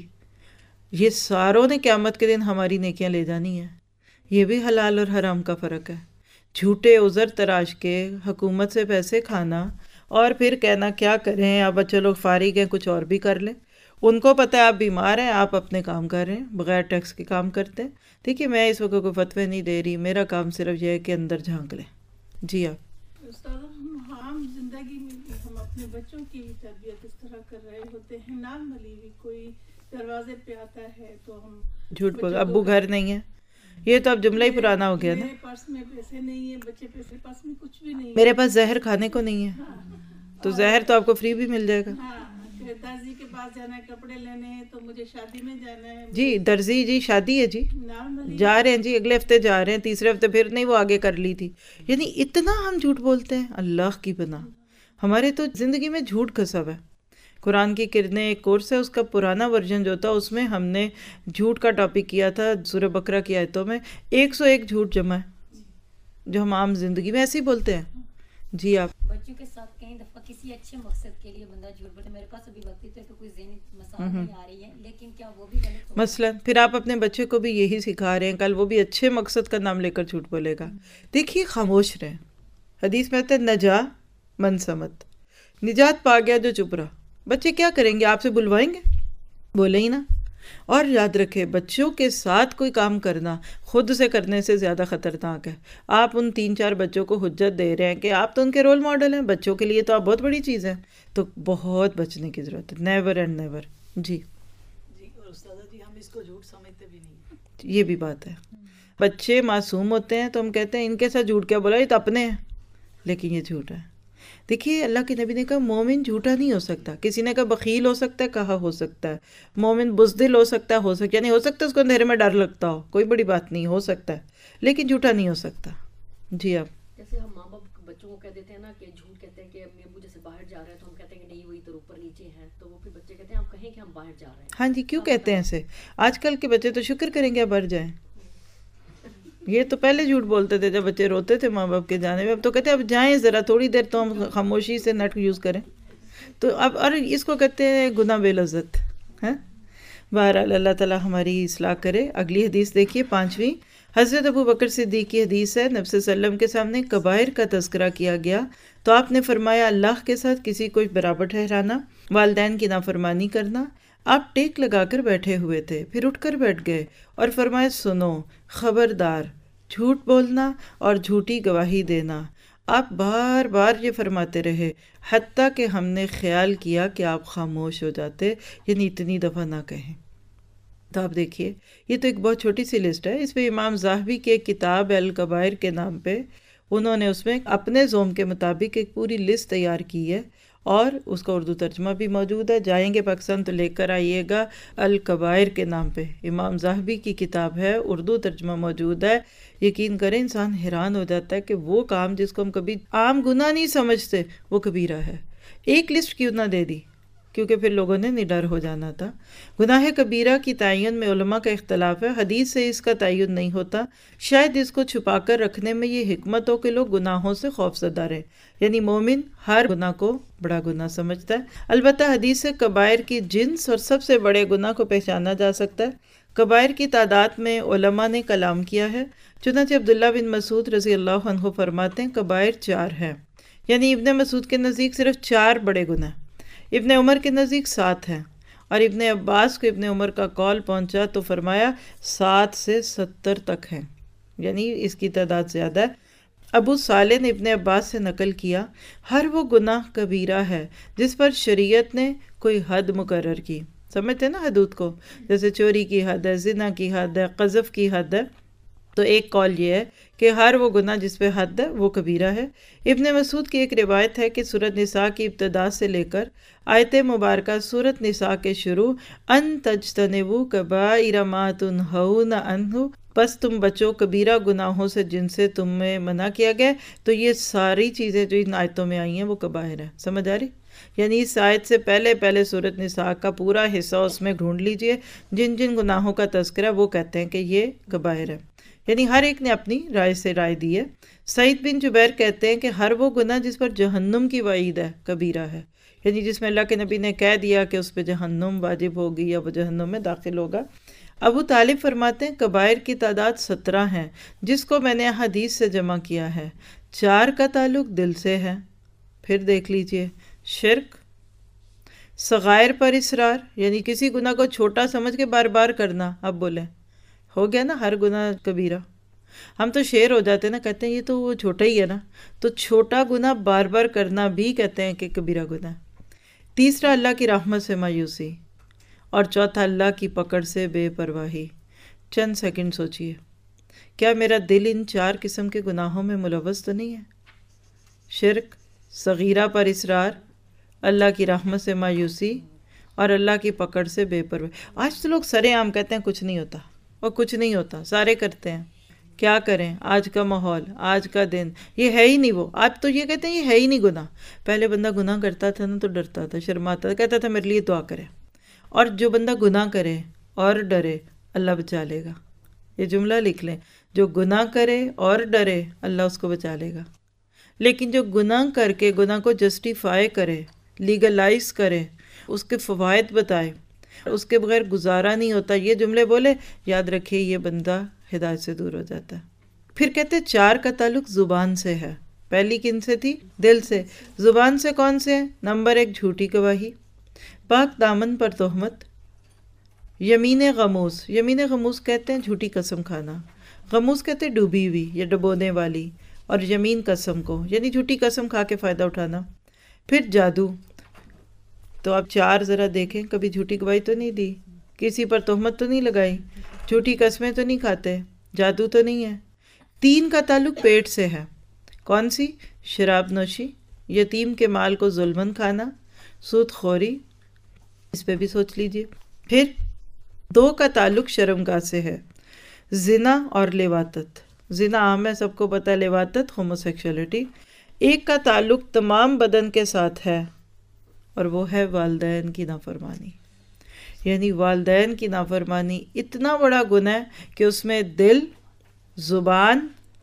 یہ ساروں نے قیامت کے دن ہماری نیکیاں لے جانی ہیں. یہ بھی حلال اور حرام کا فرق ہے. جھوٹے عذر تراش کے حکومت سے پیسے کھانا اور پھر کہنا کیا کریں اب چلو فارغ ہیں کچھ اور بھی کر لیں. ان کو پتہ ہے آپ بیمار ہیں، آپ اپنے کام کر رہے ہیں، بغیر ٹیکس کے کام کرتے ہیں. دیکھیے میں اس وقت کوئی فتوے نہیں دے رہی، میرا کام صرف یہ ہے کہ اندر جھانک لیں. جی آپ استاد، ہم عام زندگی میں بھی ہم اپنے بچوں کی تربیت اس طرح کر رہے ہوتے ہیں، نارملی بھی کوئی دروازے پہ آتا ہے تو ہم جھوٹ بول، ابو گھر نہیں ہے. یہ تو اب جملہ ہی پرانا ہو گیا نا. میرے پرس میں پیسے نہیں ہیں، بچے پیسے پاس میں کچھ بھی نہیں، میرے پاس زہر کھانے کو نہیں ہے. تو زہر تو آپ کو فری بھی مل جائے گا. درزی کے پاس جانا ہے کپڑے لینے ہیں تو مجھے شادی میں جانا ہے. جی درزی جی شادی ہے جی، جا رہے ہیں جی، اگلے ہفتے جا رہے ہیں، تیسرے ہفتے پھر نہیں وہ آگے کر لی تھی. یعنی اتنا ہم جھوٹ بولتے ہیں، اللہ کی پناہ. ہمارے تو زندگی میں جھوٹ کا ہے. قرآن کی کرنیں ایک کورس ہے، اس کا پرانا ورژن جو تھا اس میں ہم نے جھوٹ کا ٹاپک کیا تھا. سورہ بقرہ کی آیتوں میں ایک سو ایک جھوٹ جمع ہے جو ہم عام زندگی میں ایسے ہی بولتے ہیں. جی آپ بچوں کے ساتھ کئی دفعہ کسی اچھے مقصد کے لیے بندہ جھوٹ بولتا ہے. میرے پاس ابھی وقت تو کوئی ذہنی مسائل نہیں آ رہی ہے، لیکن کیا وہ بھی غلط ہوگا؟ مثلا پھر آپ اپنے بچے کو بھی یہی سکھا رہے ہیں، کل وہ بھی اچھے مقصد کا نام لے کر جھوٹ بولے گا. دیکھیے خاموش رہیں. حدیث میں آتا ہے نجا من سمت، نجات پا گیا جو چپ رہا. بچے کیا کریں گے؟ آپ سے بلوائیں گے؟ بولے ہی نا. اور یاد رکھے بچوں کے ساتھ کوئی کام کرنا خود سے کرنے سے زیادہ خطرناک ہے. آپ ان تین چار بچوں کو حجت دے رہے ہیں کہ آپ تو ان کے رول ماڈل ہیں، بچوں کے لیے تو آپ بہت بڑی چیز ہیں. تو بہت بچنے کی ضرورت ہے، نیور اینڈ نیور. جی جی اور استاذہ جی ہم اس کو جھوٹ سمجھتے بھی نہیں. یہ بھی بات ہے. بچے معصوم ہوتے ہیں تو ہم کہتے ہیں ان کے ساتھ جھوٹ کیا بولا، یہ تو اپنے ہیں، لیکن یہ جھوٹ ہے. دیکھیے اللہ کے نبی نے کہا مومن جھوٹا نہیں ہو سکتا. کسی نے کہا بخیل ہو سکتا ہے, کہا ہو سکتا ہے. مومن بزدل ہو سکتا ہے, ہو سکتا ہے, یعنی ہو سکتا ہے اس کو اندھیرے میں ڈر لگتا ہو, کوئی بڑی بات نہیں, ہو سکتا ہے, لیکن جھوٹا نہیں ہو سکتا. جی آپ. جیسے ہم ماں باپ بچوں کو کہہ دیتے ہیں نا کہ جھوٹ کہتے ہیں کہ امی ابو جیسے باہر جا رہے ہیں تو ہم کہتے ہیں کہ نہیں وہ ادھر اوپر نیچے ہیں, تو وہ پھر بچے کہتے ہیں ہم کہیں کہ ہم باہر جا رہے ہیں. ہاں جی, کیوں کہتے ہیں ایسے؟ آج کل کے بچے تو شکر کریں گے بھر جائیں. یہ تو پہلے جھوٹ بولتے تھے جب بچے روتے تھے ماں باپ کے جانے میں, اب تو کہتے ہیں اب جائیں ذرا تھوڑی دیر تو ہم خاموشی سے نیٹ یوز کریں. تو اب اور اس کو کہتے ہیں گناہ بے لذت ہے. بہرحال اللہ تعالیٰ ہماری اصلاح کرے. اگلی حدیث دیکھیے پانچویں. حضرت ابو بکر صدیق کی حدیث ہے, نبی صلی اللہ علیہ وسلم کے سامنے کبائر کا تذکرہ کیا گیا تو آپ نے فرمایا اللہ کے ساتھ کسی کو برابر ٹھہرانا, والدین کی نافرمانی کرنا. آپ ٹیک لگا کر بیٹھے ہوئے تھے, پھر اٹھ کر بیٹھ گئے اور فرمایا سنو, خبردار, جھوٹ بولنا اور جھوٹی گواہی دینا. آپ بار بار یہ فرماتے رہے حتیٰ کہ ہم نے خیال کیا کہ آپ خاموش ہو جاتے, یعنی اتنی دفعہ نہ کہیں. تو آپ دیکھیے یہ تو ایک بہت چھوٹی سی لسٹ ہے. اس پہ امام ذہبی کے کتاب الکبائر کے نام پہ انہوں نے اس میں اپنے ذوق کے مطابق ایک پوری لسٹ تیار کی ہے, اور اس کا اردو ترجمہ بھی موجود ہے. جائیں گے پاکستان تو لے کر آئیے گا, الکبائر کے نام پہ امام ذہبی کی کتاب ہے, اردو ترجمہ موجود ہے. یقین کریں انسان حیران ہو جاتا ہے کہ وہ کام جس کو ہم کبھی عام گناہ نہیں سمجھتے وہ کبیرہ ہے. ایک لسٹ کیوں نہ دے دی, کیونکہ پھر لوگوں نے نڈر ہو جانا تھا. گناہ کبیرہ کی تعین میں علماء کا اختلاف ہے. حدیث سے اس کا تعین نہیں ہوتا. شاید اس کو چھپا کر رکھنے میں یہ حکمت ہو کہ لوگ گناہوں سے خوف زدہ رہیں, یعنی مومن ہر گناہ کو بڑا گناہ سمجھتا ہے. البتہ حدیث سے کبائر کی جنس اور سب سے بڑے گناہ کو پہچانا جا سکتا ہے. کبائر کی تعداد میں علماء نے کلام کیا ہے. چنانچہ عبداللہ بن مسعود رضی اللہ عنہ فرماتے ہیں کبائر چار ہیں, یعنی ابن مسعود کے نزدیک صرف چار بڑے گناہ, ابن عمر کے نزدیک سات ہیں, اور ابن عباس کو ابن عمر کا قول پہنچا تو فرمایا سات سے ستر تک ہیں, یعنی اس کی تعداد زیادہ ہے. ابو صالح نے ابن عباس سے نقل کیا ہر وہ گناہ کبیرہ ہے جس پر شریعت نے کوئی حد مقرر کی. سمجھتے ہیں نا حدود کو, جیسے چوری کی حد ہے, زنا کی حد ہے, قذف کی حد ہے. تو ایک قول یہ ہے کہ ہر وہ گناہ جس پہ حد ہے وہ کبیرہ ہے. ابن مسعود کی ایک روایت ہے کہ سورۃ نساء کی ابتدا سے لے کر آیت مبارکہ سورۃ نساء کے شروع ان تجتنبوا کبائر ما تنہون عنہ, بس تم بچو کبیرہ گناہوں سے جن سے تمہیں منع کیا گیا. تو یہ ساری چیزیں جو ان آیتوں میں آئی ہیں وہ کبائر ہیں. سمجھ آ رہی؟ یعنی اس آیت سے پہلے پہلے سورۃ نساء کا پورا حصہ اس میں ڈھونڈ لیجئے, جن جن گناہوں کا تذکرہ وہ کہتے ہیں کہ یہ کبائر ہے. یعنی ہر ایک نے اپنی رائے سے رائے دی ہے. سعید بن جبیر کہتے ہیں کہ ہر وہ گناہ جس پر جہنم کی وعید ہے کبیرہ ہے, یعنی جس میں اللہ کے نبی نے کہہ دیا کہ اس پہ جہنم واجب ہوگی یا وہ جہنم میں داخل ہوگا. ابو طالب فرماتے ہیں کبائر کی تعداد سترہ ہیں جس کو میں نے حدیث سے جمع کیا ہے. چار کا تعلق دل سے ہے. پھر دیکھ لیجئے شرک, صغائر پر اصرار, یعنی کسی گناہ کو چھوٹا سمجھ کے بار بار کرنا. اب بولیں ہو گیا نا ہر گناہ کبیرہ. ہم تو شیر ہو جاتے ہیں نا, کہتے ہیں یہ تو وہ چھوٹا ہی ہے نا, تو چھوٹا گناہ بار بار کرنا بھی کہتے ہیں کہ کبیرہ گناہ. تیسرا اللہ کی رحمت سے مایوسی, اور چوتھا اللہ کی پکڑ سے بے پرواہی. چند سیکنڈ سوچئے, کیا میرا دل ان چار قسم کے گناہوں میں ملوث تو نہیں ہے؟ شرک, صغیرہ پر اصرار, اللہ کی رحمت سے مایوسی, اور اللہ کی پکڑ سے بے پرواہی. آج تو لوگ سرے عام کہتے ہیں کچھ نہیں ہوتا, اور کچھ نہیں ہوتا, سارے کرتے ہیں. کیا کریں, آج کا ماحول, آج کا دن, یہ ہے ہی نہیں وہ. آپ تو یہ کہتے ہیں یہ ہے ہی نہیں گناہ. پہلے بندہ گناہ کرتا تھا نا تو ڈرتا تھا, شرماتا تھا, کہتا تھا میرے لیے دعا کرے. اور جو بندہ گناہ کرے اور ڈرے اللہ بچا لے گا. یہ جملہ لکھ لیں, جو گناہ کرے اور ڈرے اللہ اس کو بچا لے گا. لیکن جو گناہ کر کے گناہ کو جسٹیفائی کرے, لیگلائز کرے, اس کے فوائد بتائے, اس کے بغیر گزارا نہیں ہوتا, یہ جملے بولے, یاد رکھیے یہ بندہ ہدایت سے دور ہو جاتا ہے. پھر کہتے چار کا تعلق زبان سے ہے. پہلی کن سے تھی؟ دل سے. زبان سے کون سے ہیں؟ نمبر ایک جھوٹی گواہی, پاک دامن پر تہمت, یمین غموس. یمین غموس کہتے ہیں جھوٹی قسم کھانا, غموس کہتے ہیں ڈوبی ہوئی یا ڈبونے والی, اور یمین قسم کو یعنی جھوٹی قسم کھا کے فائدہ اٹھانا. پھر جادو. تو آپ چار ذرا دیکھیں, کبھی جھوٹی گواہی تو نہیں دی, کسی پر تہمت تو نہیں لگائی, جھوٹی قسمیں تو نہیں کھاتے, جادو تو نہیں ہے. تین کا تعلق پیٹ سے ہے. کون سی؟ شراب نوشی, یتیم کے مال کو ظلمن کھانا، سود خوری، اس پہ بھی سوچ لیجئے۔ پھر دو کا تعلق شرمگاہ سے ہے، زنا اور لواطت۔ زنا عام ہے، سب کو پتہ ہے، لواطت ہومو سیکشولیٹی۔ ایک کا تعلق تمام بدن کے ساتھ ہے، اور وہ ہے والدین کی نافرمانی۔ یعنی والدین کی نافرمانی اتنا بڑا گناہ ہے کہ اس میں دل، زبان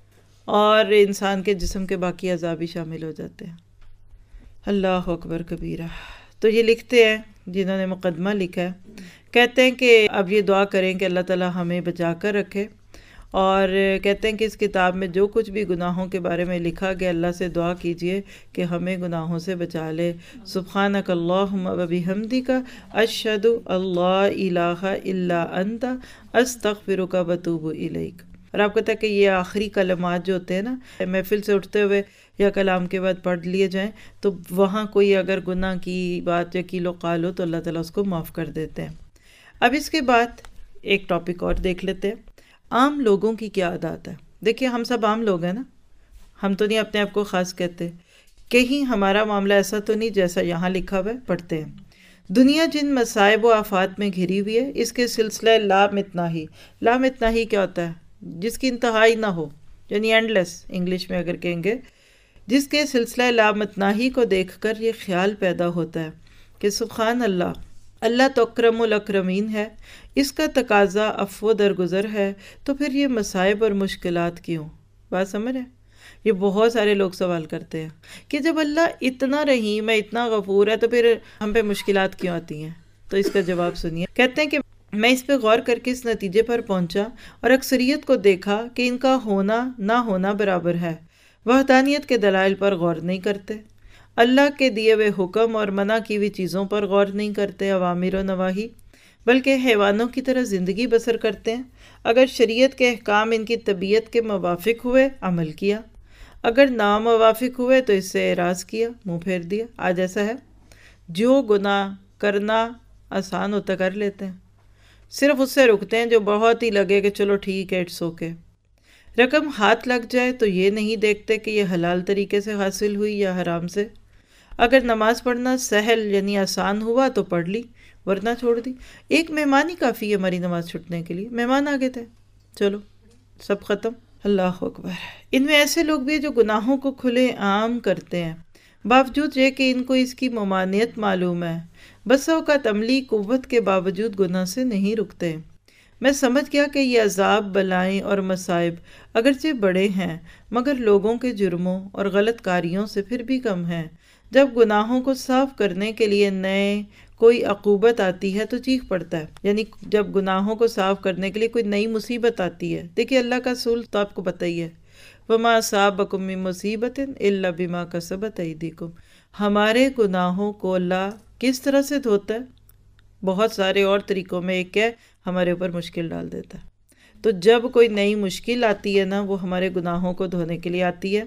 اور انسان کے جسم کے باقی اعضاء بھی شامل ہو جاتے ہیں۔ اللہ اکبر کبیرہ۔ تو یہ لکھتے ہیں جنہوں نے مقدمہ لکھا ہے، کہتے ہیں کہ اب یہ دعا کریں کہ اللہ تعالی ہمیں بچا کر رکھے، اور کہتے ہیں کہ اس کتاب میں جو کچھ بھی گناہوں کے بارے میں لکھا گیا، اللہ سے دعا کیجئے کہ ہمیں گناہوں سے بچا لے۔ سبحانک اللہم و بحمدک اشہد اللہ الہ الا انت استغفرک و اتوب الیک۔ اور آپ کہتا ہے کہ یہ آخری کلمات جو ہوتے ہیں نا، محفل سے اٹھتے ہوئے یا کلام کے بعد پڑھ لیے جائیں، تو وہاں کوئی اگر گناہ کی بات یا کیل و قال ہو تو اللہ تعالیٰ اس کو معاف کر دیتے ہیں۔ اب اس کے بعد ایک ٹاپک اور دیکھ لیتے ہیں، عام لوگوں کی کیا عادات ہے۔ دیکھیے ہم سب عام لوگ ہیں نا، ہم تو نہیں اپنے آپ کو خاص کہتے، کہیں ہمارا معاملہ ایسا تو نہیں جیسا یہاں لکھا ہوا ہے۔ پڑھتے ہیں، دنیا جن مصائب و آفات میں گھری ہوئی ہے، اس کے سلسلہ لامتناہی۔ لامتناہی کیا ہوتا ہے؟ جس کی انتہائی نہ ہو، یعنی اینڈ لیس انگلش میں اگر کہیں گے، جس کے سلسلہ لامتناہی کو دیکھ کر یہ خیال پیدا ہوتا ہے کہ سبحان اللہ، اللہ تو اکرم الاکرمین ہے، اس کا تقاضا عفو درگزر ہے، تو پھر یہ مصائب اور مشکلات کیوں؟ بات سمجھ رہے ہیں؟ یہ بہت سارے لوگ سوال کرتے ہیں کہ جب اللہ اتنا رحیم ہے، اتنا غفور ہے، تو پھر ہم پہ مشکلات کیوں آتی ہیں؟ تو اس کا جواب سنیے۔ کہتے ہیں کہ میں اس پہ غور کر کے اس نتیجے پر پہنچا اور اکثریت کو دیکھا کہ ان کا ہونا نہ ہونا برابر ہے۔ وحدانیت کے دلائل پر غور نہیں کرتے، اللہ کے دیے ہوئے حکم اور منع کی ہوئی چیزوں پر غور نہیں کرتے، اوامر و نواہی، بلکہ حیوانوں کی طرح زندگی بسر کرتے ہیں۔ اگر شریعت کے احکام ان کی طبیعت کے موافق ہوئے، عمل کیا، اگر ناموافق ہوئے تو اس سے اعراض کیا، منہ پھیر دیا۔ آج ایسا ہے، جو گناہ کرنا آسان ہوتا کر لیتے ہیں، صرف اس سے رکتے ہیں جو بہت ہی لگے کہ چلو ٹھیک ہے، اٹس اوکے۔ رقم ہاتھ لگ جائے تو یہ نہیں دیکھتے کہ یہ حلال طریقے سے حاصل ہوئی یا حرام سے۔ اگر نماز پڑھنا سہل یعنی آسان ہوا تو پڑھ لی، ورنہ چھوڑ دی۔ ایک مہمان ہی کافی ہے ہماری نماز چھوٹنے کے لیے، مہمان آگے تھے، چلو سب ختم۔ اللہ اکبر۔ ان میں ایسے لوگ بھی ہیں جو گناہوں کو کھلے عام کرتے ہیں، باوجود یہ کہ ان کو اس کی ممانعت معلوم ہے۔ بسا اوقات عملی قوت کے باوجود گناہ سے نہیں رکتے۔ میں سمجھ گیا کہ یہ عذاب، بلائیں اور مصائب اگرچہ بڑے ہیں، مگر لوگوں کے جرموں اور غلط کاریوں سے پھر بھی کم ہیں۔ جب گناہوں کو صاف کرنے کے لیے نئے کوئی عقوبت آتی ہے تو چیخ پڑتا ہے، یعنی جب گناہوں کو صاف کرنے کے لیے کوئی نئی مصیبت آتی ہے۔ دیکھیے اللہ کا اصول تو آپ کو پتہ ہی ہے، وَمَا أَصَابَكُم مِّن مُّصِيبَةٍ إِلَّا بِمَا كَسَبَتْ أَيْدِيكُمْ۔ ہمارے گناہوں کو اللہ کس طرح سے دھوتا ہے؟ بہت سارے اور طریقوں میں، ایک ہے ہمارے اوپر مشکل ڈال دیتا ہے۔ تو جب کوئی نئی مشکل آتی ہے نا، وہ ہمارے گناہوں کو دھونے کے لیے آتی ہے۔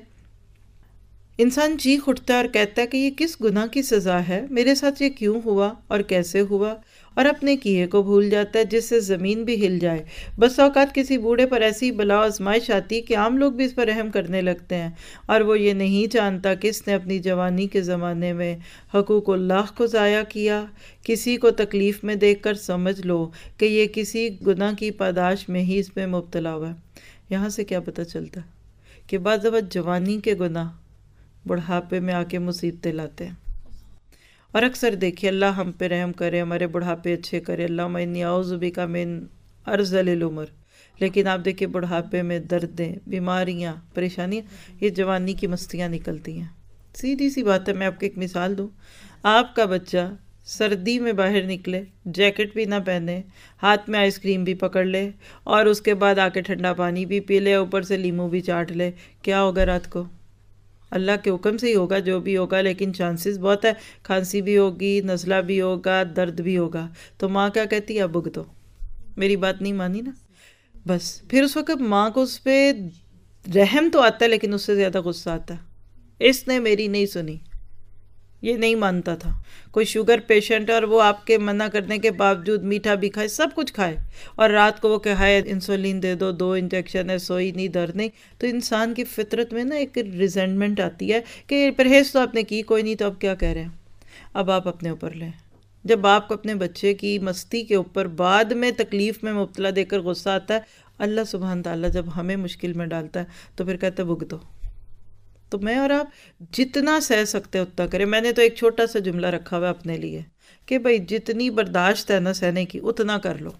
انسان چیخ اٹھتا ہے اور کہتا ہے کہ یہ کس گناہ کی سزا ہے، میرے ساتھ یہ کیوں ہوا اور کیسے ہوا، اور اپنے کیے کو بھول جاتا ہے جس سے زمین بھی ہل جائے۔ بس اوقات کسی بوڑھے پر ایسی بلا آزمائش آتی کہ عام لوگ بھی اس پر رحم کرنے لگتے ہیں، اور وہ یہ نہیں جانتا کہ اس نے اپنی جوانی کے زمانے میں حقوق اللہ کو ضائع کیا۔ کسی کو تکلیف میں دیکھ کر سمجھ لو کہ یہ کسی گناہ کی پاداش میں ہی اس میں مبتلا ہوا ہے۔ یہاں سے کیا پتہ چلتا کہ بعض وقت جوانی کے گناہ بڑھاپے میں آ کے مصیبتیں لاتے ہیں۔ اور اکثر دیکھیے، اللہ ہم پہ رحم کرے، ہمارے بڑھاپے اچھے کرے، اللہم انی اعوذ بک من ارذل العمر، لیکن آپ دیکھیے بڑھاپے میں دردیں، بیماریاں، پریشانیاں، یہ جوانی کی مستیاں نکلتی ہیں۔ سیدھی سی بات ہے، میں آپ کو ایک مثال دوں۔ آپ کا بچہ سردی میں باہر نکلے، جیکٹ بھی نہ پہنے، ہاتھ میں آئس کریم بھی پکڑ لے، اور اس کے بعد آ کے ٹھنڈا پانی بھی پی لے، اوپر سے لیمو بھی چاٹ لے، کیا ہوگا رات کو؟ اللہ کے حکم سے ہی ہوگا جو بھی ہوگا، لیکن چانسز بہت ہے کھانسی بھی ہوگی، نزلہ بھی ہوگا، درد بھی ہوگا۔ تو ماں کیا کہتی ہے؟ اب بھگتو۔ میری بات نہیں مانی نا، بس پھر اس وقت ماں کو اس پہ رحم تو آتا ہے، لیکن اس سے زیادہ غصہ آتا ہے، اس نے میری نہیں سنی۔ یہ نہیں مانتا تھا. کوئی شوگر پیشنٹ اور وہ آپ کے منع کرنے کے باوجود میٹھا بھی کھائے, سب کچھ کھائے, اور رات کو وہ کہائے انسولین دے دو, دو انجیکشن ہے, سوئی نہیں, درد نہیں, تو انسان کی فطرت میں نا ایک ریزنٹمنٹ آتی ہے کہ پرہیز تو آپ نے کی کوئی نہیں, تو اب کیا کہہ رہے ہیں. اب آپ اپنے اوپر لیں. جب آپ کو اپنے بچے کی مستی کے اوپر بعد میں تکلیف میں مبتلا دیکھ کر غصہ آتا ہے, اللہ سبحانہ تعالیٰ جب ہمیں مشکل میں ڈالتا ہے تو پھر کہتا ہے بھگتو. تو میں اور آپ جتنا سہ سکتے اتنا کریں. میں نے تو ایک چھوٹا سا جملہ رکھا ہوا اپنے لیے کہ بھائی جتنی برداشت ہے نا سہنے کی اتنا کر لو.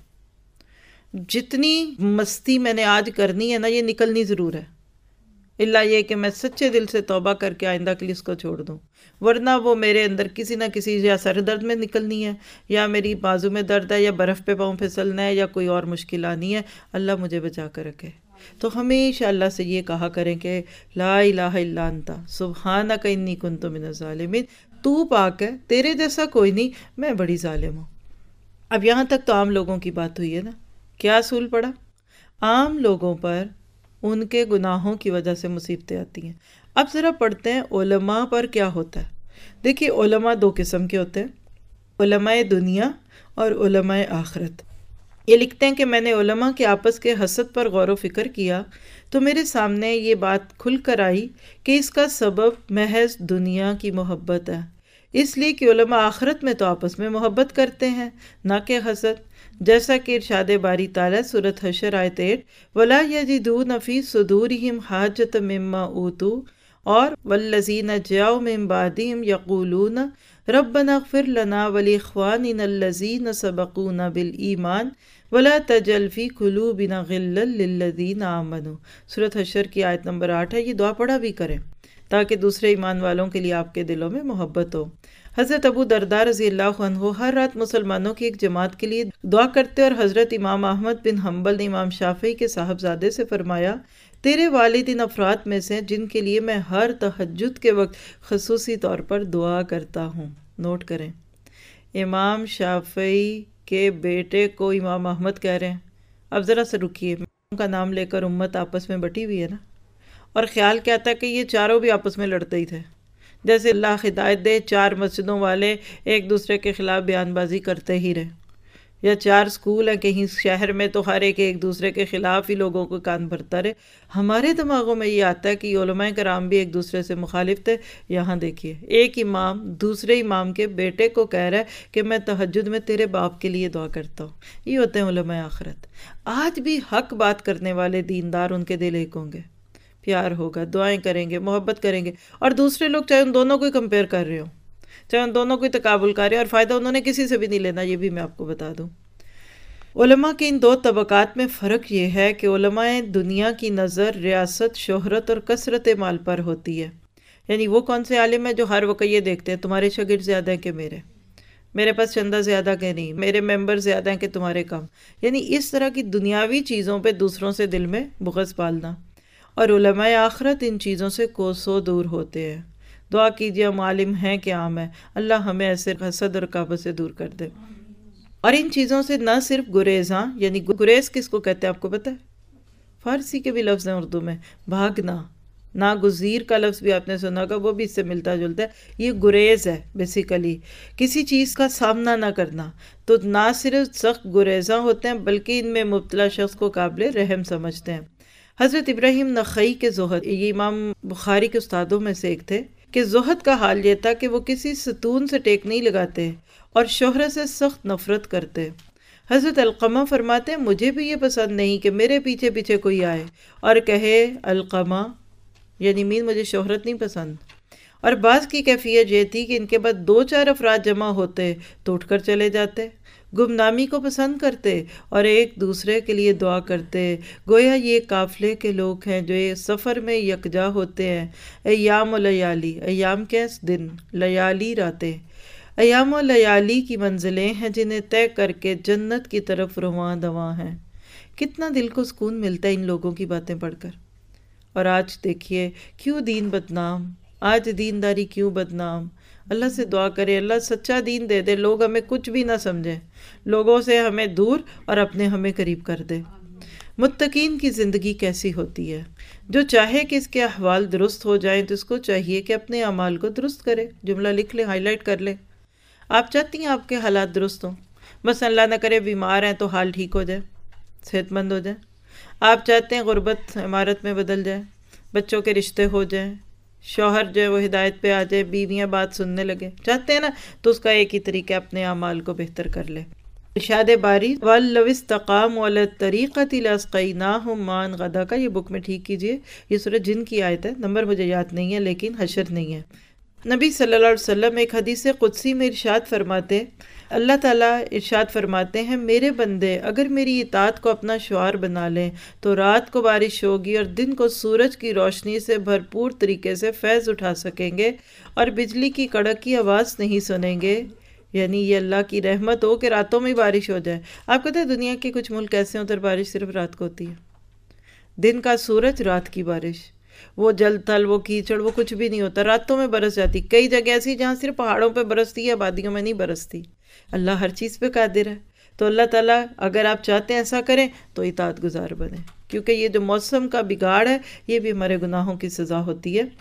جتنی مستی میں نے آج کرنی ہے نا یہ نکلنی ضرور ہے, اللہ یہ کہ میں سچے دل سے توبہ کر کے آئندہ کے لیے اس کو چھوڑ دوں, ورنہ وہ میرے اندر کسی نہ کسی یا سر درد میں نکلنی ہے, یا میری بازو میں درد ہے, یا برف پہ پاؤں پھسلنا ہے, یا کوئی اور مشکل آنی ہے. اللہ مجھے بچا کر رکھے. تو ہمیشہ اللہ سے یہ کہا کریں کہ لا الہ الا انت سبحانک انی کنت من الظالمین, تو پاک ہے, تیرے جیسا کوئی نہیں, میں بڑی ظالم ہوں. اب یہاں تک تو عام لوگوں کی بات ہوئی ہے نا. کیا اصول پڑا؟ عام لوگوں پر ان کے گناہوں کی وجہ سے مصیبتیں آتی ہیں. اب ذرا پڑھتے ہیں علماء پر کیا ہوتا ہے. دیکھیے علماء دو قسم کے ہوتے ہیں, علماء دنیا اور علماء آخرت. یہ لکھتے ہیں کہ میں نے علماء کے آپس کے حسد پر غور و فکر کیا تو میرے سامنے یہ بات کھل کر آئی کہ اس کا سبب محض دنیا کی محبت ہے, اس لیے کہ علماء آخرت میں تو آپس میں محبت کرتے ہیں نہ کہ حسد. جیسا کہ ارشاد باری تعالیٰ سورۃ حشر آیت آٹھ, وَلَا يَجِدُونَ فِي صُدُورِهِمْ حَاجَةً مِّمَّا أُوتُوا, اور وَالَّذِينَ جَاءُوا مِن بَعْدِهِمْ يَقُولُونَ رَبَّنَا اغْفِرْ لَنَا وَلِإِخْوَانِنَا الَّذِينَ سَبَقُونَا بِالْإِيمَانِ وَلَا تَجْعَلْ فِي قُلُوبِنَا غِلًّا لِّلَّذِينَ آمَنُوا. سورۃ حشر کی آیت نمبر آٹھ ہے. یہ دعا پڑھا بھی کریں تاکہ دوسرے ایمان والوں کے لیے آپ کے دلوں میں محبت ہو. حضرت ابو درداء رضی اللہ عنہ ہر رات مسلمانوں کی ایک جماعت کے لیے دعا کرتے, اور حضرت امام احمد بن حنبل نے امام شافعی کے صاحبزادے سے فرمایا تیرے والد ان افراد میں سے جن کے لیے میں ہر تہجد کے وقت خصوصی طور پر دعا کرتا ہوں. نوٹ کریں, امام شافعی کے بیٹے کو امام احمد کہہ رہے ہیں. اب ذرا سے رکیے, ان کا نام لے کر امت آپس میں بٹی ہوئی ہے نا, اور خیال کیا تھا کہ یہ چاروں بھی آپس میں لڑتے ہی تھے. جیسے اللہ ہدایت دے چار مسجدوں والے ایک دوسرے کے خلاف بیان بازی کرتے ہی رہے, یا چار سکول ہیں کہیں شہر میں تو ہر ایک ایک دوسرے کے خلاف ہی لوگوں کو کان بھرتا رہے. ہمارے دماغوں میں یہ آتا ہے کہ علماء کرام بھی ایک دوسرے سے مخالف تھے. یہاں دیکھیے ایک امام دوسرے امام کے بیٹے کو کہہ رہا ہے کہ میں تہجد میں تیرے باپ کے لیے دعا کرتا ہوں. یہ ہوتے ہیں علماء آخرت. آج بھی حق بات کرنے والے دیندار ان کے دل ایک ہوں گے, پیار ہوگا, دعائیں کریں گے, محبت کریں گے, اور دوسرے لوگ چاہے ان دونوں کو ہی کمپیئر کر رہے ہوں, چاہے ان دونوں کو ہی تقابل کر رہے ہیں, اور فائدہ انہوں نے کسی سے بھی نہیں لینا. یہ بھی میں آپ کو بتا دوں. علماء کے ان دو طبقات میں فرق یہ ہے کہ علماء دنیا کی نظر ریاست, شہرت اور کثرت مال پر ہوتی ہے. یعنی وہ کون سے عالم ہیں جو ہر وقت یہ دیکھتے ہیں تمہارے شاگرد زیادہ ہیں کہ میرے, میرے پاس چندہ زیادہ کہ نہیں, میرے ممبر زیادہ ہیں کہ تمہارے کم. یعنی اس طرح کی دنیاوی چیزوں پہ دوسروں سے دل میں بغض پالنا. اور علماء آخرت ان چیزوں سے کوسوں دور ہوتے ہیں. دعا کیجیے ہم عالم ہیں کہ عام ہے, اللہ ہمیں ایسے حسد اور رکابت سے دور کر دے. اور ان چیزوں سے نہ صرف گریز, ہاں یعنی گریز کس کو کہتے ہیں آپ کو پتہ ہے؟ فارسی کے بھی لفظ ہیں اردو میں, بھاگنا. ناگزیر کا لفظ بھی آپ نے سنا ہوگا, وہ بھی اس سے ملتا جلتا ہے. یہ گریز ہے بیسیکلی, کسی چیز کا سامنا نہ کرنا. تو نہ صرف سخت گریزاں ہوتے ہیں بلکہ ان میں مبتلا شخص کو قابل رحم سمجھتے ہیں. حضرت ابراہیم نخعی کے زہد, یہ امام بخاری کے استادوں میں سے ایک تھے, کہ زہد کا حال یہ تھا کہ وہ کسی ستون سے ٹیک نہیں لگاتے اور شہرت سے سخت نفرت کرتے. حضرت علقمہ فرماتے ہیں مجھے بھی یہ پسند نہیں کہ میرے پیچھے پیچھے کوئی آئے اور کہے علقمہ, یعنی مین مجھے شہرت نہیں پسند. اور بعض کی کیفیت یہ تھی کہ ان کے بعد دو چار افراد جمع ہوتے تو اٹھ کر چلے جاتے, گمنامی کو پسند کرتے اور ایک دوسرے کے لیے دعا کرتے, گویا یہ قافلے کے لوگ ہیں جو سفر میں یکجا ہوتے ہیں. ایام و لیالی, ایام کیس دن, لیالی راتیں. ایام و لیالی کی منزلیں ہیں جنہیں طے کر کے جنت کی طرف رواں دواں ہیں. کتنا دل کو سکون ملتا ہے ان لوگوں کی باتیں پڑھ کر. اور آج دیکھیے کیوں دین بدنام, آج دینداری کیوں بدنام. اللہ سے دعا کرے اللہ سچا دین دے دے, لوگ ہمیں کچھ بھی نہ سمجھیں, لوگوں سے ہمیں دور اور اپنے ہمیں قریب کر دے. متقین کی زندگی کیسی ہوتی ہے؟ جو چاہے کہ اس کے احوال درست ہو جائیں تو اس کو چاہیے کہ اپنے اعمال کو درست کرے. جملہ لکھ لے، ہائی لائٹ کر لے. آپ چاہتی ہیں آپ کے حالات درست ہوں، بس اللہ نہ کرے بیمار ہیں تو حال ٹھیک ہو جائے، صحت مند ہو جائے. آپ چاہتے ہیں غربت عمارت میں بدل جائے، بچوں کے رشتے ہو جائیں، شوہر جو ہے وہ ہدایت پہ آ جائے، بیویاں بات سننے لگے، چاہتے ہیں نا، تو اس کا ایک ہی طریقہ اپنے اعمال کو بہتر کر لے. ارشاد باری وَلَوِ اسْتَقَامُوا عَلَى الطَّرِيقَةِ لَأَسْقَيْنَاهُمْ مَاءً غَدَقًا، یہ بک میں ٹھیک کیجئے، یہ سورہ جن کی آیت ہے، نمبر مجھے یاد نہیں ہے لیکن حشر نہیں ہے. نبی صلی اللہ علیہ وسلم ایک حدیث قدسی میں ارشاد فرماتے، اللہ تعالیٰ ارشاد فرماتے ہیں، میرے بندے اگر میری اطاعت کو اپنا شعار بنا لیں تو رات کو بارش ہوگی اور دن کو سورج کی روشنی سے بھرپور طریقے سے فیض اٹھا سکیں گے اور بجلی کی کڑک کی آواز نہیں سنیں گے. یعنی یہ اللہ کی رحمت ہو کہ راتوں میں بارش ہو جائے. آپ کہتے ہیں دنیا کے کچھ ملک ایسے ہیں ادھر بارش صرف رات کو ہوتی ہے، دن کا سورج، رات کی بارش، وہ جل تھل، وہ کیچڑ، وہ کچھ بھی نہیں ہوتا، راتوں میں برس جاتی. کئی جگہ ایسی جہاں صرف پہاڑوں پہ برستی ہے، آبادیوں میں نہیں برستی. اللہ ہر چیز پہ قادر ہے. تو اللہ تعالیٰ اگر آپ چاہتے ہیں ایسا کریں تو اطاعت گزار بنیں، کیونکہ یہ جو موسم کا بگاڑ ہے یہ بھی ہمارے گناہوں کی سزا ہوتی ہے.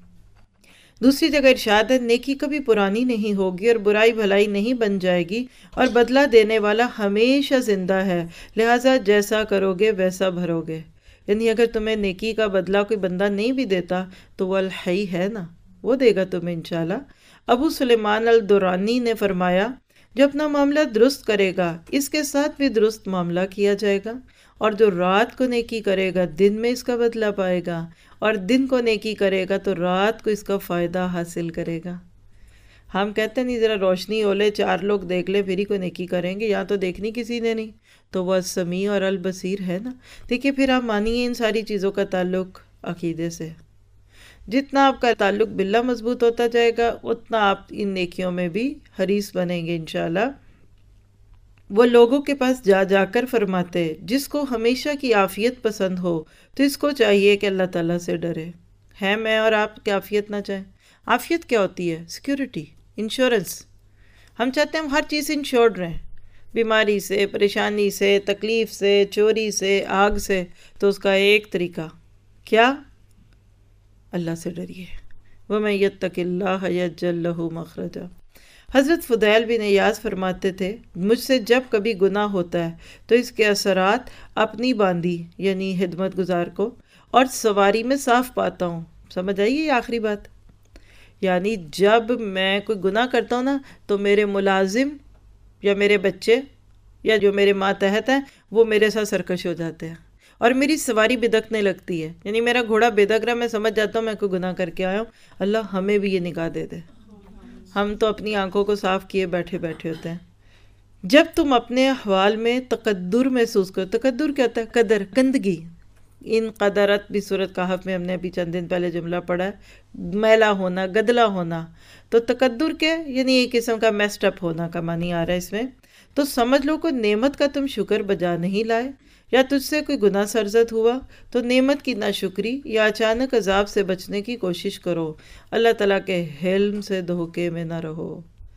دوسری جگہ ارشاد ہے، نیکی کبھی پرانی نہیں ہوگی اور برائی بھلائی نہیں بن جائے گی اور بدلہ دینے والا ہمیشہ زندہ ہے، لہٰذا جیسا کرو گے ویسا بھرو گے. یعنی اگر تمہیں نیکی کا بدلہ کوئی بندہ نہیں بھی دیتا تو وہ الحی ہے نا، وہ دے گا تمہیں انشاءاللہ. ابو سلیمان الدرانی نے فرمایا، جو اپنا معاملہ درست کرے گا اس کے ساتھ بھی درست معاملہ کیا جائے گا، اور جو رات کو نیکی کرے گا دن میں اس کا بدلہ پائے گا، اور دن کو نیکی کرے گا تو رات کو اس کا فائدہ حاصل کرے گا. ہم کہتے ہیں نہیں ذرا روشنی ہو لے، چار لوگ دیکھ لے پھر ہی کوئی نیکی کریں گے، یہاں تو دیکھنی کسی نے نہیں، تو وہ السمیع اور البصیر ہے نا. دیکھیے پھر آپ مانیے ان ساری چیزوں کا تعلق عقیدے سے. جتنا آپ کا تعلق باللہ مضبوط ہوتا جائے گا اتنا آپ ان نیکیوں میں بھی حریص بنیں گے انشاءاللہ. وہ لوگوں کے پاس جا جا کر فرماتے، جس کو ہمیشہ کی عافیت پسند ہو تو اس کو چاہیے کہ اللہ تعالیٰ سے ڈرے. ہے میں اور آپ کی عافیت نہ چاہیں. عافیت کیا ہوتی ہے؟ Security, insurance. ہم چاہتے ہیں ہم ہر چیز انشورڈ رہیں، بیماری سے، پریشانی سے، تکلیف سے، چوری سے، آگ سے. تو اس کا ایک طریقہ کیا؟ اللہ سے ڈریے. وَمَن يَتَّقِ اللَّهَ يَجْعَل لَّهُ مَخْرَجًا. حضرت فضیل بن ایاز فرماتے تھے، مجھ سے جب کبھی گناہ ہوتا ہے تو اس کے اثرات اپنی باندی یعنی خدمت گزار کو اور سواری میں صاف پاتا ہوں. سمجھ آئیے یہ آخری بات؟ یعنی جب میں کوئی گناہ کرتا ہوں نا تو میرے ملازم یا میرے بچے یا جو میرے ماتحت ہیں وہ میرے ساتھ سرکش ہو جاتے ہیں اور میری سواری بدکنے لگتی ہے. یعنی میرا گھوڑا بدک رہا، میں سمجھ جاتا ہوں میں کوئی گناہ کر کے آیا ہوں. اللہ ہمیں بھی یہ نگاہ دے دے. ہم تو اپنی آنکھوں کو صاف کیے بیٹھے بیٹھے ہوتے ہیں. جب تم اپنے احوال میں تقدر محسوس کرو، تقدر کیا ہوتا ہے؟ قدر، گندگی. ان قدرت بھی صورت کہف میں ہم نے ابھی چند دن پہلے جملہ پڑھا ہے، میلا ہونا، گدلا ہونا. تو تقدر کیا؟ یعنی ایک قسم کا میسٹ اپ ہونا کا معنی آ رہا ہے اس میں. تو سمجھ لو کوئی نعمت کا تم شکر بجا نہیں لائے یا تجھ سے کوئی گناہ سرزد ہوا تو نعمت کی ناشکری یا اچانک عذاب سے بچنے کی کوشش کرو. اللہ تعالیٰ کے حلم سے دھوکے میں نہ رہو.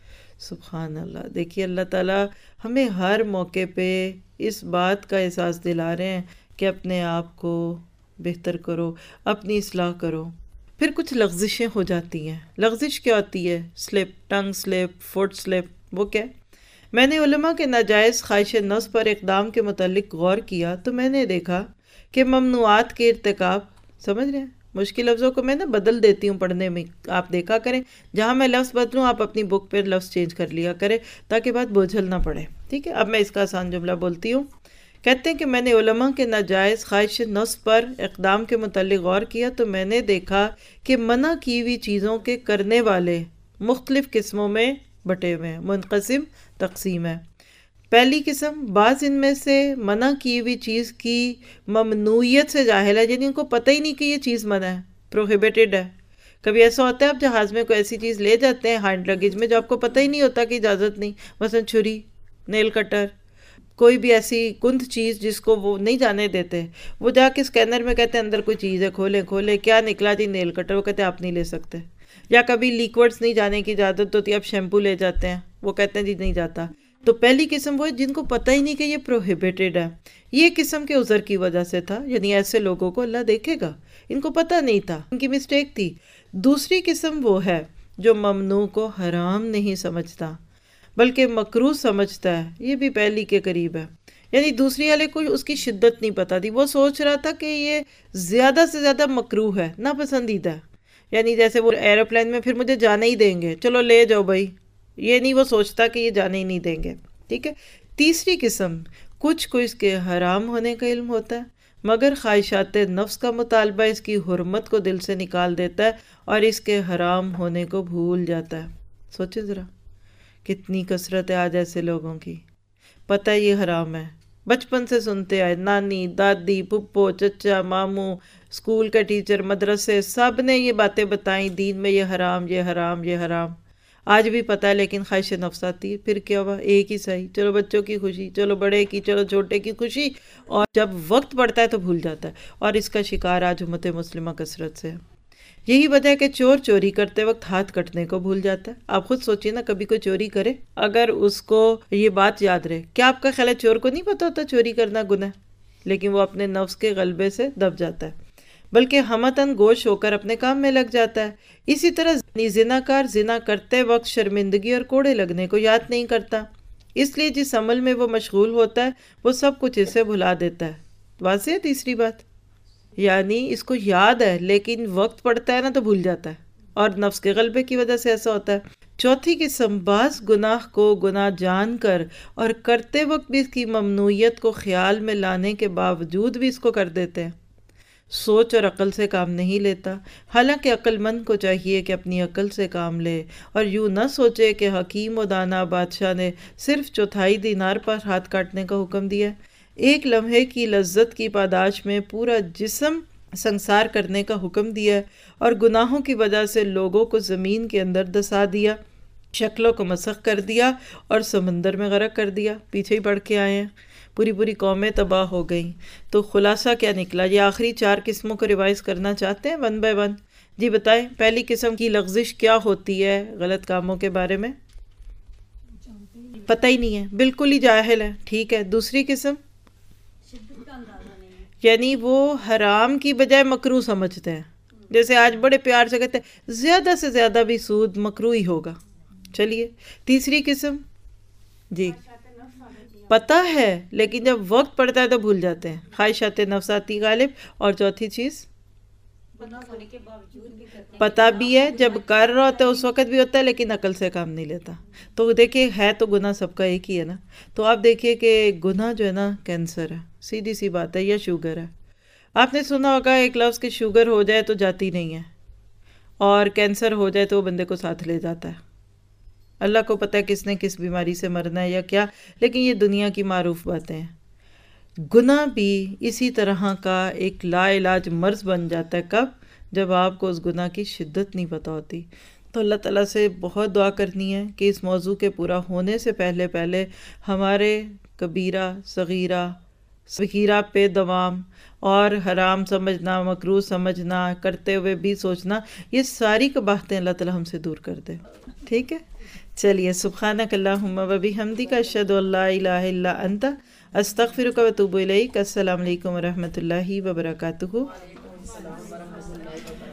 سبحان اللہ. دیکھیے اللہ تعالیٰ ہمیں ہر موقع پہ اس بات کا احساس دلا رہے ہیں کہ اپنے آپ کو بہتر کرو، اپنی اصلاح کرو. پھر کچھ لغزشیں ہو جاتی ہیں. لغزش کیا ہوتی ہے؟ Slip, tongue slip, foot slip. وہ کیا؟ میں نے علماء کے ناجائز خواہش نفس پر اقدام کے متعلق غور کیا تو میں نے دیکھا کہ ممنوعات کے ارتکاب، سمجھ رہے ہیں، مشکل لفظوں کو میں نا بدل دیتی ہوں پڑھنے میں. آپ دیکھا کریں جہاں میں لفظ بدلوں آپ اپنی بک پہ لفظ چینج کر لیا کریں تاکہ بات بوجھل نہ پڑے. ٹھیک ہے، اب میں اس کا آسان جملہ بولتی ہوں. کہتے ہیں کہ میں نے علماء کے ناجائز خواہش نفس پر اقدام کے متعلق غور کیا تو میں نے دیکھا کہ منع کی ہوئی چیزوں کے کرنے والے مختلف قسموں میں بٹے ہوئے ہیں. منقسم تقسیم ہے. پہلی قسم، بعض ان میں سے منع کی ہوئی چیز کی ممنوعیت سے جاہل ہے، یعنی ان کو پتہ ہی نہیں کہ یہ چیز منع ہے، پروہیبیٹڈ ہے. کبھی ایسا ہوتا ہے آپ جہاز میں کوئی ایسی چیز لے جاتے ہیں ہینڈ لگیج میں جو آپ کو پتہ ہی نہیں ہوتا کہ اجازت نہیں، مثلا چھری، نیل کٹر، کوئی بھی ایسی کند چیز جس کو وہ نہیں جانے دیتے. وہ جا کے اسکینر میں کہتے ہیں اندر کوئی چیز ہے، کھولیں کھولیں، کیا نکلا جی؟ نیل کٹر. وہ کہتے ہیں آپ نہیں لے سکتے. یا کبھی لیکوڈز نہیں جانے کی اجازت ہوتی ہے، آپ شیمپو لے جاتے ہیں، وہ کہتے ہیں جی نہیں جاتا. تو پہلی قسم وہ ہے جن کو پتہ ہی نہیں کہ یہ پروہیبیٹڈ ہے، یہ قسم کے عذر کی وجہ سے تھا، یعنی ایسے لوگوں کو اللہ دیکھے گا، ان کو پتہ نہیں تھا، ان کی مسٹیک تھی۔ دوسری قسم وہ ہے جو ممنوع کو حرام نہیں سمجھتا بلکہ مکروہ سمجھتا ہے، یہ بھی پہلی کے قریب ہے، یعنی دوسری والے کو اس کی شدت نہیں پتہ تھی، وہ سوچ رہا تھا کہ یہ زیادہ سے زیادہ مکروہ ہے، ناپسندیدہ ہے، یعنی جیسے وہ ایروپلین میں پھر مجھے جانے ہی دیں گے، چلو لے جاؤ بھائی، یہ نہیں وہ سوچتا کہ یہ جانے ہی نہیں دیں گے، ٹھیک ہے۔ تیسری قسم، کچھ کو اس کے حرام ہونے کا علم ہوتا ہے مگر خواہشات نفس کا مطالبہ اس کی حرمت کو دل سے نکال دیتا ہے اور اس کے حرام ہونے کو بھول جاتا ہے۔ سوچے ذرا کتنی کثرت ہے آج ایسے لوگوں کی، پتہ یہ حرام ہے، بچپن سے سنتے آئے، نانی، دادی، پھپھو، چچا، ماموں، اسکول کا ٹیچر، مدرسے، سب نے یہ باتیں بتائیں، دین میں یہ حرام، یہ حرام، یہ حرام، آج بھی پتہ ہے لیکن خواہش نفس آتی ہے، پھر کیا ہوا، ایک ہی صحیح، چلو بچوں کی خوشی، چلو بڑے کی، چلو چھوٹے کی خوشی، اور جب وقت پڑتا ہے تو بھول جاتا ہے، اور اس کا شکار آج امت مسلمہ کثرت سے ہے۔ یہی وجہ ہے کہ چور چوری کرتے وقت ہاتھ کٹنے کو بھول جاتا ہے۔ آپ خود سوچیں نا، کبھی کوئی چوری کرے، اگر اس کو یہ بات یاد رہے، کیا آپ کا خیال ہے چور کو نہیں پتہ ہوتا چوری کرنا گناہ، لیکن وہ اپنے نفس کے غلبے سے دب جاتا ہے، بلکہ ہمتاً گوش ہو کر اپنے کام میں لگ جاتا ہے۔ اسی طرح زناکار زنا کرتے وقت شرمندگی اور کوڑے لگنے کو یاد نہیں کرتا، اس لیے جس عمل میں وہ مشغول ہوتا ہے وہ سب کچھ اسے بھلا دیتا ہے۔ واضح ہے تیسری بات، یعنی اس کو یاد ہے لیکن وقت پڑتا ہے نا تو بھول جاتا ہے، اور نفس کے غلبے کی وجہ سے ایسا ہوتا ہے۔ چوتھی قسم، بعض گناہ کو گناہ جان کر اور کرتے وقت بھی اس کی ممنوعیت کو خیال میں لانے کے باوجود بھی اس کو کر دیتے ہیں، سوچ اور عقل سے کام نہیں لیتا، حالانکہ عقل مند کو چاہیے کہ اپنی عقل سے کام لے اور یوں نہ سوچے کہ حکیم و دانا بادشاہ نے صرف چوتھائی دینار پر ہاتھ کاٹنے کا حکم دیا ہے، ایک لمحے کی لذت کی پاداش میں پورا جسم سنسار کرنے کا حکم دیا ہے، اور گناہوں کی وجہ سے لوگوں کو زمین کے اندر دسا دیا، شکلوں کو مسخ کر دیا اور سمندر میں غرق کر دیا۔ پیچھے ہی پڑھ کے آئے ہیں، پوری پوری قومیں تباہ ہو گئیں۔ تو خلاصہ کیا نکلا؟ یہ آخری چار قسموں کو ریوائز کرنا چاہتے ہیں ون بائی ون؟ جی بتائیں، پہلی قسم کی لغزش کیا ہوتی ہے غلط کاموں کے بارے میں؟ پتہ ہی نہیں ہے، بالکل ہی جاہل ہے، ٹھیک ہے۔ دوسری قسم، یعنی وہ حرام کی بجائے مکروہ سمجھتے ہیں، جیسے آج بڑے پیار سے کہتے ہیں زیادہ سے زیادہ بھی سود مکروہ ہی ہوگا۔ چلیے تیسری قسم، جی پتہ ہے لیکن جب وقت پڑتا ہے تو بھول جاتے ہیں، خواہشات نفساتی غالب۔ اور چوتھی چیز، پتہ بھی ہے، جب کر رہا ہوتا ہے اس وقت بھی ہوتا ہے لیکن عقل سے کام نہیں لیتا۔ تو دیکھیے ہے تو گناہ سب کا ایک ہی ہے نا، تو آپ دیکھیے کہ گناہ جو ہے نا کینسر ہے، سیدھی سی بات ہے، یا شوگر ہے۔ آپ نے سنا ہوگا ایک لفظ کہ شوگر ہو جائے تو جاتی نہیں ہے، اور کینسر ہو جائے تو وہ بندے کو ساتھ لے جاتا ہے۔ اللہ کو پتہ ہے کس نے کس بیماری سے مرنا ہے یا کیا، لیکن یہ دنیا کی معروف باتیں ہیں۔ گناہ بھی اسی طرح کا ایک لا علاج مرض بن جاتا ہے، کب؟ جب آپ کو اس گناہ کی شدت نہیں پتہ ہوتی۔ تو اللہ تعالیٰ سے بہت دعا کرنی ہے کہ اس موضوع کے پورا ہونے سے پہلے پہلے ہمارے کبیرہ صغیرہ ذخیرہ پہ دوام اور حرام سمجھنا، مکروہ سمجھنا، کرتے ہوئے بھی سوچنا، یہ ساری قباحتیں اللہ تعالیٰ ہم سے دور کر دے، ٹھیک ہے؟ چلیے، سبحانک اللہم و بحمدک، اشہد ان لا الہ الا انت، استغفرک و اتوب الیک۔ السلام علیکم و رحمۃ اللہ وبرکاتہ۔